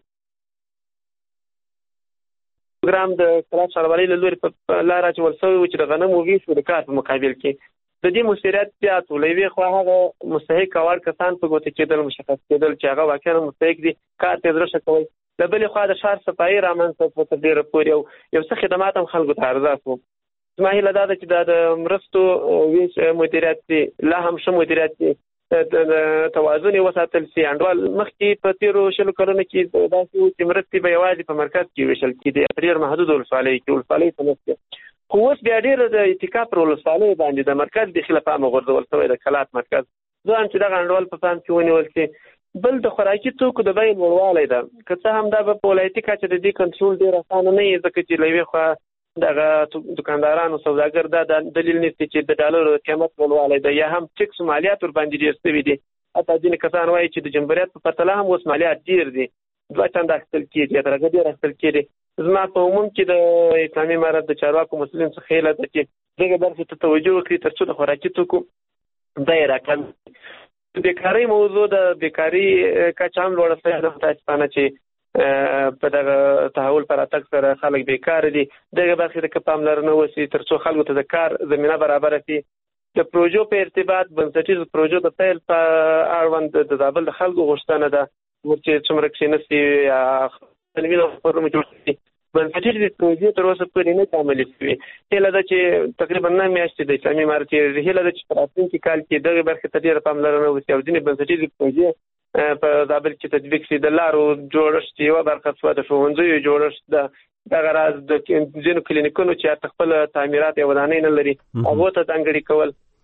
پروګرام د صلاح شاروالۍ له لورې په لاره اچول شوی و چې د غنمو ویش و د کار په مقابل کې د دې مؤثریت زیات و. له یوې خوا هغه مستحق او اړ کسان په ګوته کېدل مشخص کېدل چې هغه واقعا مستحق دي کار ته زړه ښه کوئ. له بلې خوا د ښار صفایي رامنځته شوه تر ډېره پورې او یو څه خدمات هم خلکو ته عرضه شو. زما هیله دا ده چې دا د مرستو ویش مدیریت شي لا هم ښه مدیریت شي توازن یې وساتل شي. انډوال مخکې په تېرو 20 کلونو کې داسې و چې مرستې به یوازې په مرکز کې ویشل کېدې په ډېر محدود ولسوالیو کې ولسوالۍ ته نه خو اوس بیا ډېره د اتکا پر ولسوالیو باندې د مرکز بیخي له پامه غورځول شوی د کلات مرکز. زه هم چې دغه انډول په پام کې ونیول شي. بل د خوراکي توکو د بیې لوړوالی ده که څه هم دا به په ولایتي کچه د دې کنټرول ډېر اسانه نه وي ځکه چې له یوې خوا دغه دکاندارانو سوداګر دا دلیل نیسي چې د ډالرو د قیمت لوړوالی ده یا هم ټکس و مالیات ورباندې ډېر شوي دي. حتی ځینې کسان وایي چې د جمهوریت په پرتله هم اوس مالیات ډېر دي 2 چنده اخیستل کېږي یا تر هغه ډېر اخیستل کېږي. زما په عموم کې د اسلامي امارت د چارواکو مسؤلین څخه هیله ده چې دغې برخې ته توجه وکړي تر څو د خوراکي توکو بیې راکم. بیکارۍ موضوع د بیکاري کچه هم لوړه شوې ده متاسفانه چې په دغه تحول پر راتګ سره خلک بیکاره دي. دغې برخې ته که پاملرنه وشي تر څو خلکو ته د کار زمینه برابره شي. د پروژو په ارتباط بنسټیزو پروژو د پیل په اړوند د زابل د خلکو غوښتنه ده چې څومره کښېنستي یا تلویزیون خبرونه جوړ شي بنسټیزې پروژې تر اوسه پورې نه عملي شوې. هیله ده چې تقریبا 9 میاشتې د اسلامي امارت هیله ده چې په راتلونکي کال کې دغې برخې ته ډېره پاملرنه وشي او ځینې بنسټیزې پروژې په زابل کې تطبیق شي. د لارو جوړښت یوه برخه شوه د ښوونځیو جوړښت ده دغه راز د ځینو کلینیکونو چې خپل تعمیرات یا ودانۍ نه لري هغو ته ځانګړي کول.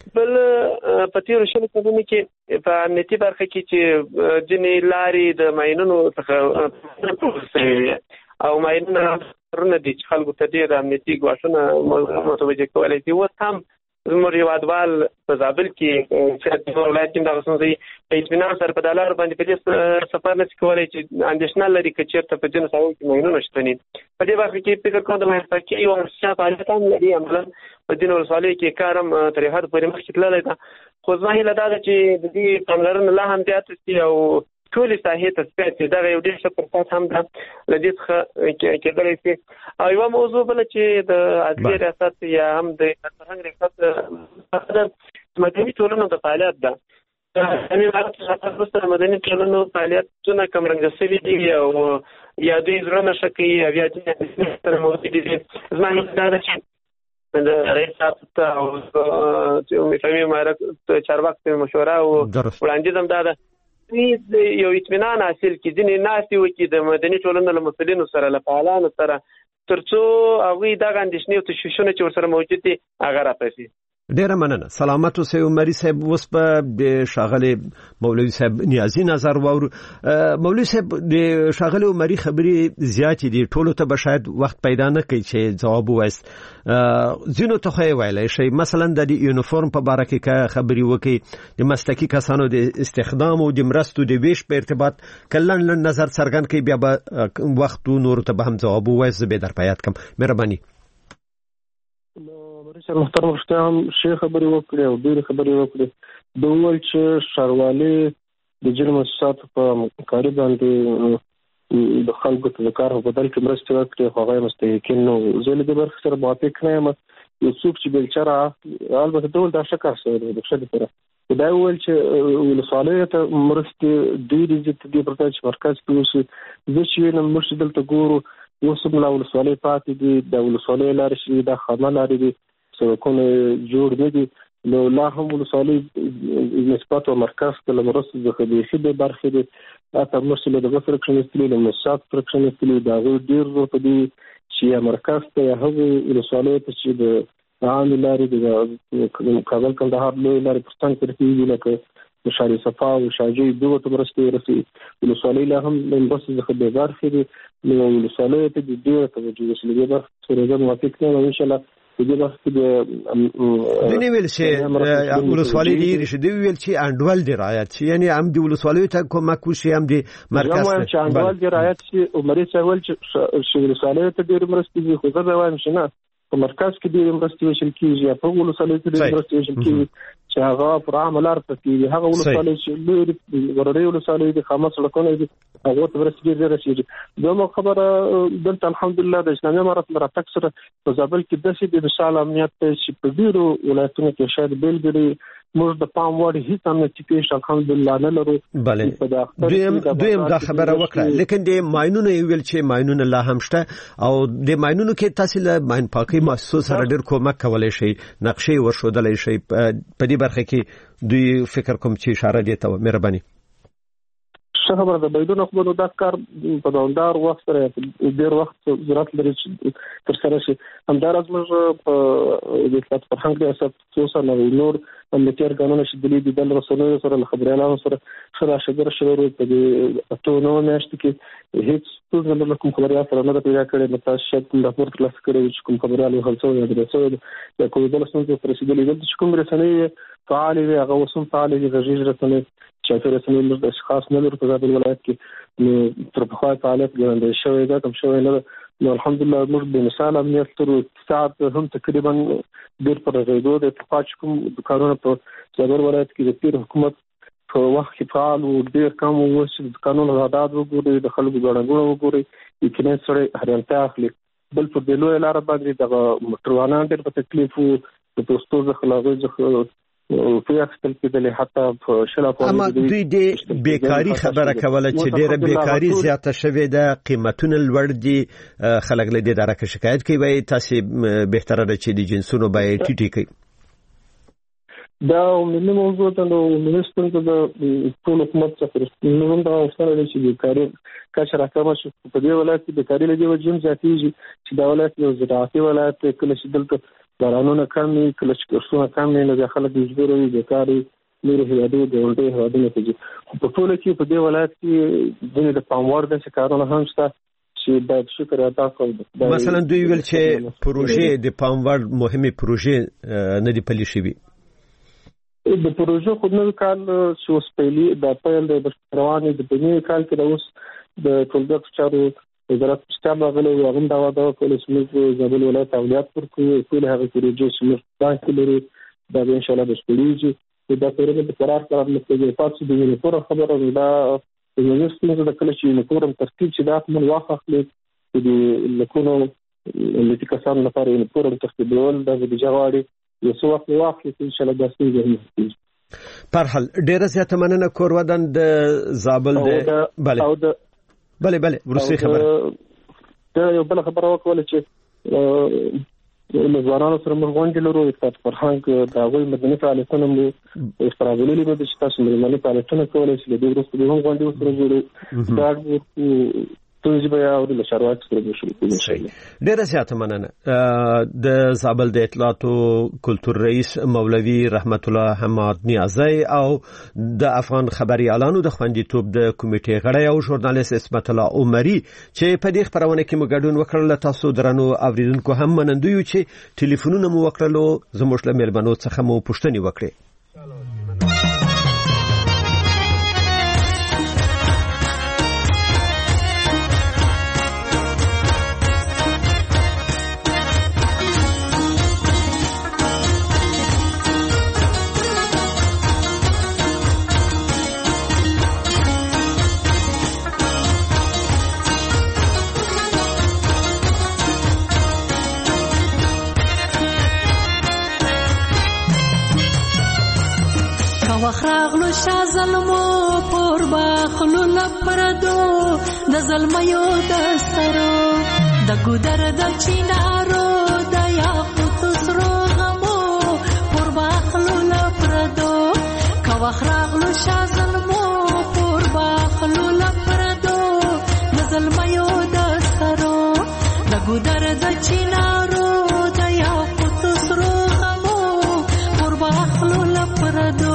بل په تیرو شلو کلونو کې په امنیتي برخه کې چې ځینې لارې د ماینونو څخه او ماینونه رونه دي چې خلکو ته ډېر امنیتي ګواښونه متوجه کولی دي. اوس هم زموږ هېوادوال په زابل کې چې ولایت کې دغه ستونزې په اطمینان سره په دا لارو باندې په دې سفر نشي کولی چې اندېښنه لري که چېرته په ځینو ساحو کې ماینونه شته دي. په دې برخه کې فکر کوم د مهرپاکۍ یو فعالیت هم لري. عملاً په ځینو ولسوالیو کې کار هم تر حد پورې مخکې تللی ده، خو زما هیله دا ده چې د دې پاملرنه لا هم زیاته شي او ټولې ساحې ته سپارل دغه یو ډېر ښه فرصت هم ده له دې څخه کېدلی شي. او یوه موضوع بله چې د عدلي ریاست یا هم د فرهنګ ریاست د مدني ټولنو د فعالیت ده. د مدني ټولنو فعالیتونه کمرنګه شوي دي او یا دوی زړه نشه کوي او یا دوی سره موجودې دي. زما هیله دا ده چې د رئیس صاحب ته او اسلامي امارت چارواکو مشوره او وړاندیز هم دا ده یو اطمینان حاصل کړي، ځینې ناستې وکړي د مدني ټولنو له مسؤلینو سره له فعالانو سره تر څو هغوی دغه اندېښنې او تشویشونه چې ورسره موجود دي هغه رافرسي. ډیره مننه. سلامت اوسئ عمري صاحب. اوس په د شاغلي مولوي صاحب نیازي نظر واور. مولوي صاحب د شاغلي عمري خبرې زیاتې دي، ټولو ته به شاید وخت پیدا نه کوي چې ځواب وایست. ځینو ته خو ویلی شي مثلا د یونیفورم په باره کې خبرې وکړي، د مسلکي کسانو د استخدام او د مرستو د ویش په ارتباط کلن نظر څرګند کوي، بیا به وخت نور ته به هم ځواب وایست. زه به در په یاد کم. مهرباني. محترم رښتیا هم ښې خبرې وکړې او ډېرې خبرې وکړې. د وویل چې ښاروالۍ د ځینو مؤسساتو په کاري باندې د خلکو ته د کار په بدل کې مرستې ورکړې، خو هغه مستحقین نه وو. زه له دې برخې سره موافق نه یم. یو څوک چې بیلچاره البته ډول دا ښه کار شوی دی د ښه دپاره. دا وویل چې ولسوالیو ته مرستې ډېرې زیاتې دي پرته چې مرکز کې اوسي. زه چې وینم موږ چې دلته ګورو اوس هم لا ولسوالۍ پاتې دي، د ولسوالۍ لارې چې دا خامه لارې دي، سړکونه جوړ نه دي. نو لا هم ولسوالۍ نسبت او مرکز ته له مرستو څخه بیخي بې برخې دي. حتی مرستې له دغه سره کښېنستلي، له مؤسساتو سره کښېنستلي، د هغوی ډېر زور په دي چې یا مرکز ته یا هغې ولسوالیو ته چې د عامې لارې د کابل کندهار لویې لارې پر څنګ پرې کېږي لکه د شاري صفا او شاهجوی دغو ته مرستې ورسوي. ولسوالۍ لا هم له مرستو څخه بې برخې دي. نو ولسوالیو ته د ډېره توجه وشي. له دې برخې سره زه موافق نه یم. انشاءالله د دې وخت د دوی ویل چې ولسوالۍ ډېرې شي، دوی ویل چې انډول دې رعایت شي، یعنی هم د ولسوالیو ته کومک وشي هم د مرکز ته. چې انډول دې رعایت شي. عمري صاحب ویل چې ولسوالیو ته ډېرې مرستې دي، خو زه به وایم چې نه، په مرکز کې ډېرې مرستې ویشل کېږي یا په ولسوالیو کې ډېرې مرستې ویشل کېږي چې هغه پر عامه لار ته کېږي. هغه ولسوالۍ چې لویې غرنۍ ولسوالۍ دي، خامه سړکونه دي، هغو ته مرستې ډېرې ژر رسېږي. دویمه خبره دلته الحمدلله د اسلامي امارت له راتګ سره په زابل کې داسې د مثال امنیت دی چې په ډېرو ولایتونو کې شاید بېلګې موږ د پام وړ هیڅ امنیتي پیښه الحمدلله نه لرو. دویم دا خبره وکړه، لیکن د ماینونو ویل چې ماینونه لا هم شته او د ماینونو کې تاسو له ماین پاکي مؤسسو سره ډېر کومک کولای شي، نقشې ورښودلای شي. په دې برخه کې دوی فکر کوم چې اشاره دي ته. مهرباني. څه خبره ده، بيدونه خو نو دا کار په دوامدار وخت سره ډېر وخت ضرورت لري چې تر سره شي. همداراز موږ په د فرهنګ ریاست خصوصا نور امنیتي ارګانونو چې دلی دي د رسنیو سره له خبريالانو سره سره شګر شروع په دې اته نو میاشت کې هیڅ څه نه کوم خبريال سره نه پیدا کړي. مثلا شت کوم راپور کلاس کړي چې کوم خبريال خلصو یا درسو یا کوم بل څه پر رسیدلې دي چې کوم رسنۍ فعال وي هغه وسم فعال دي غږیز رسنۍ چې رسنۍ موږ د اشخاص نه لرو په زابل ولایت کې. نو تر په خاطر فعالیت ګرځي شوی دا کوم شوی نه. نو الحمدلله موږ د مثال امنیت تر ساعت هم تقریبا ډېر پر غیدو د اتفاق کوم کارونه په زابل ولایت کې د تیر حکومت په وخت کې فعال او ډېر کم وو چې قانون آزاد وګوري، د خلکو ګڼګوڼه وګوري، یقینا سره هرانته اخلي. بل په دې لوی لار باندې د موټروانان ډېر په تکلیف وو، د پوسټو ځخلاغي ځخ او په اخستل کېدل حتی په شلا په اما دوی د بیکاری خبره کوله چې ډېر بیکاری زیاته شوې ده، قیمتونه لوړ دي، خلک له دې درکه شکایت کوي. تاسو بهتره ده چې د جنسونو به ټیټی کوي. دا ملي موضوع ته نو منستر ته د ټول حکومت څخه نو هم دا وسره چې بیکاری کچه راکمه شي. په دې ولایت کې بیکاری له دې وجه زیاتېږي چې دا ولایت یو زراعتي ولایت کله چې دلته بارانونه کم وي کله چې کښتونه کم وي نو بیا خلک مجبور وي بیکار وي نورو هیوادونو ګاونډیو هیوادونو ته ځي خو په ټوله کې په دې ولایت کې ځینې د پام وړ داسې کارونه هم شته چې باید شکر ادا کړو. مثلا دوی ویل چې پروژې د پام وړ مهمه پروژې نه دي پلي شوي. د پروژو خو نوی کال چې اوس د پیل د روانې د بنی کال کې د اوس د ټولګټ چارو وزارت شتاب غلو هغه دا ودا کول چې موږ زابل ولایت اولیات ورکو ټول هغه پروژې چې موږ باندې لري دا ان شاء الله بشپړیږي. دا پروژه د قرار مستګي پاتې د یونیفور خبره ده د یونیورسيټي د کله چې یونیفور ترتیب چې دا کوم واخ اخلي د لکونو لتی کسان لپاره یونیفور ترتیبول د جوړاړي یو څو وخت واخلي ان شاء الله داسې وي. پر حال ډیره زیاته مننه کور ودان د زابل د بله ورسې خبره دا یو بل خبره وکول چې ځوانانو سره موږ غونډې لرو د فرهنګ د هغوی مدني فعالیتونه مو استرابللي به چې تاسو مدني فعالیتونه کولای شئ د دې وروسته به هم غونډې سره جوړو دا ټول به او د شروعات سره به شروع کوو. ډیره زیاته مننه. د زابل د اطلاعات او کلتور رئیس مولوي رحمت الله حماد نیازی او د افغان خبريالانو د خوندیتوب د کمیټې غړی او ژورنالیست اسمت الله عمري چې په دې خبرونه کې مګډون وکړل. تاسو درنو اوریدونکو هم منندوی چې ټلیفونونه مو وکړلو زموږ له ملمنو څخه مو پوښتنې وکړې. وخراغلو شازلمو پور باخلو لپردو د زلمیو د سرو د ګودر د چینارو د یاقوت سرو غمو پور باخلو لپردو کا وخراغلو شازلمو پور باخلو لپردو د زلمیو د سرو د ګودر د چینارو د یاقوت سرو غمو پور باخلو لپردو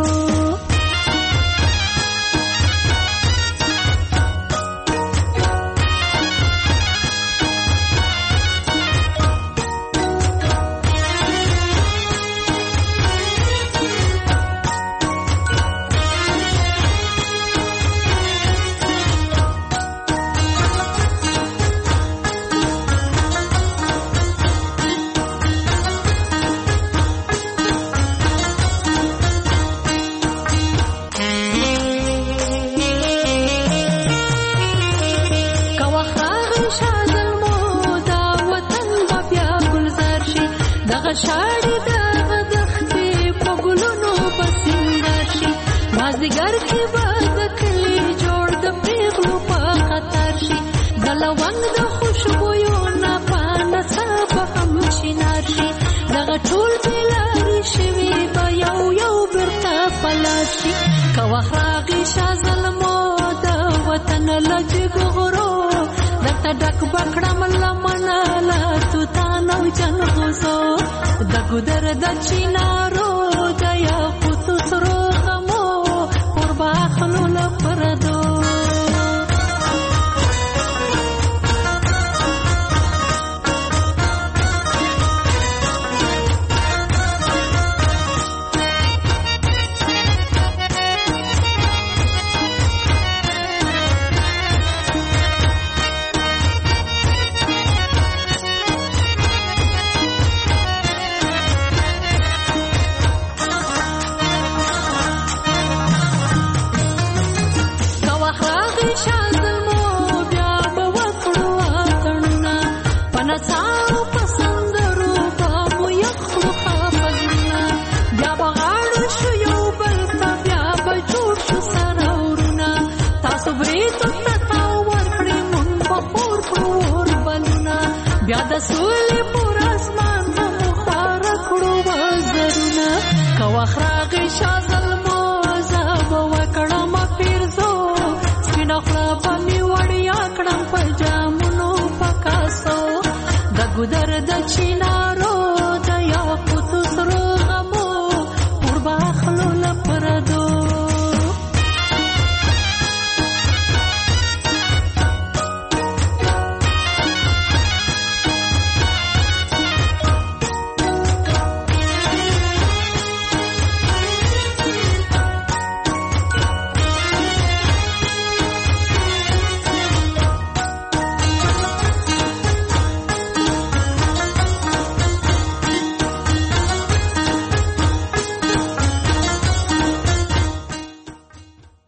شاړي د دختې په ګلونو پسندر شي مازدیګر کې به د کلي جوړ د پیغلو په خطر شي د لونګ د خوشبویو نه پانه څه هم شینار شي دغه ټول بلاري شوي به یو برته پلار شي که وخت راغی شاه ظلمو د وطن لجګ غرو درته ډک بکړم لمنه له توتان او جنغوزو د ګودر د چینارو د یاقوت سرو غمو پر باخلو لپردو ګودر د چینا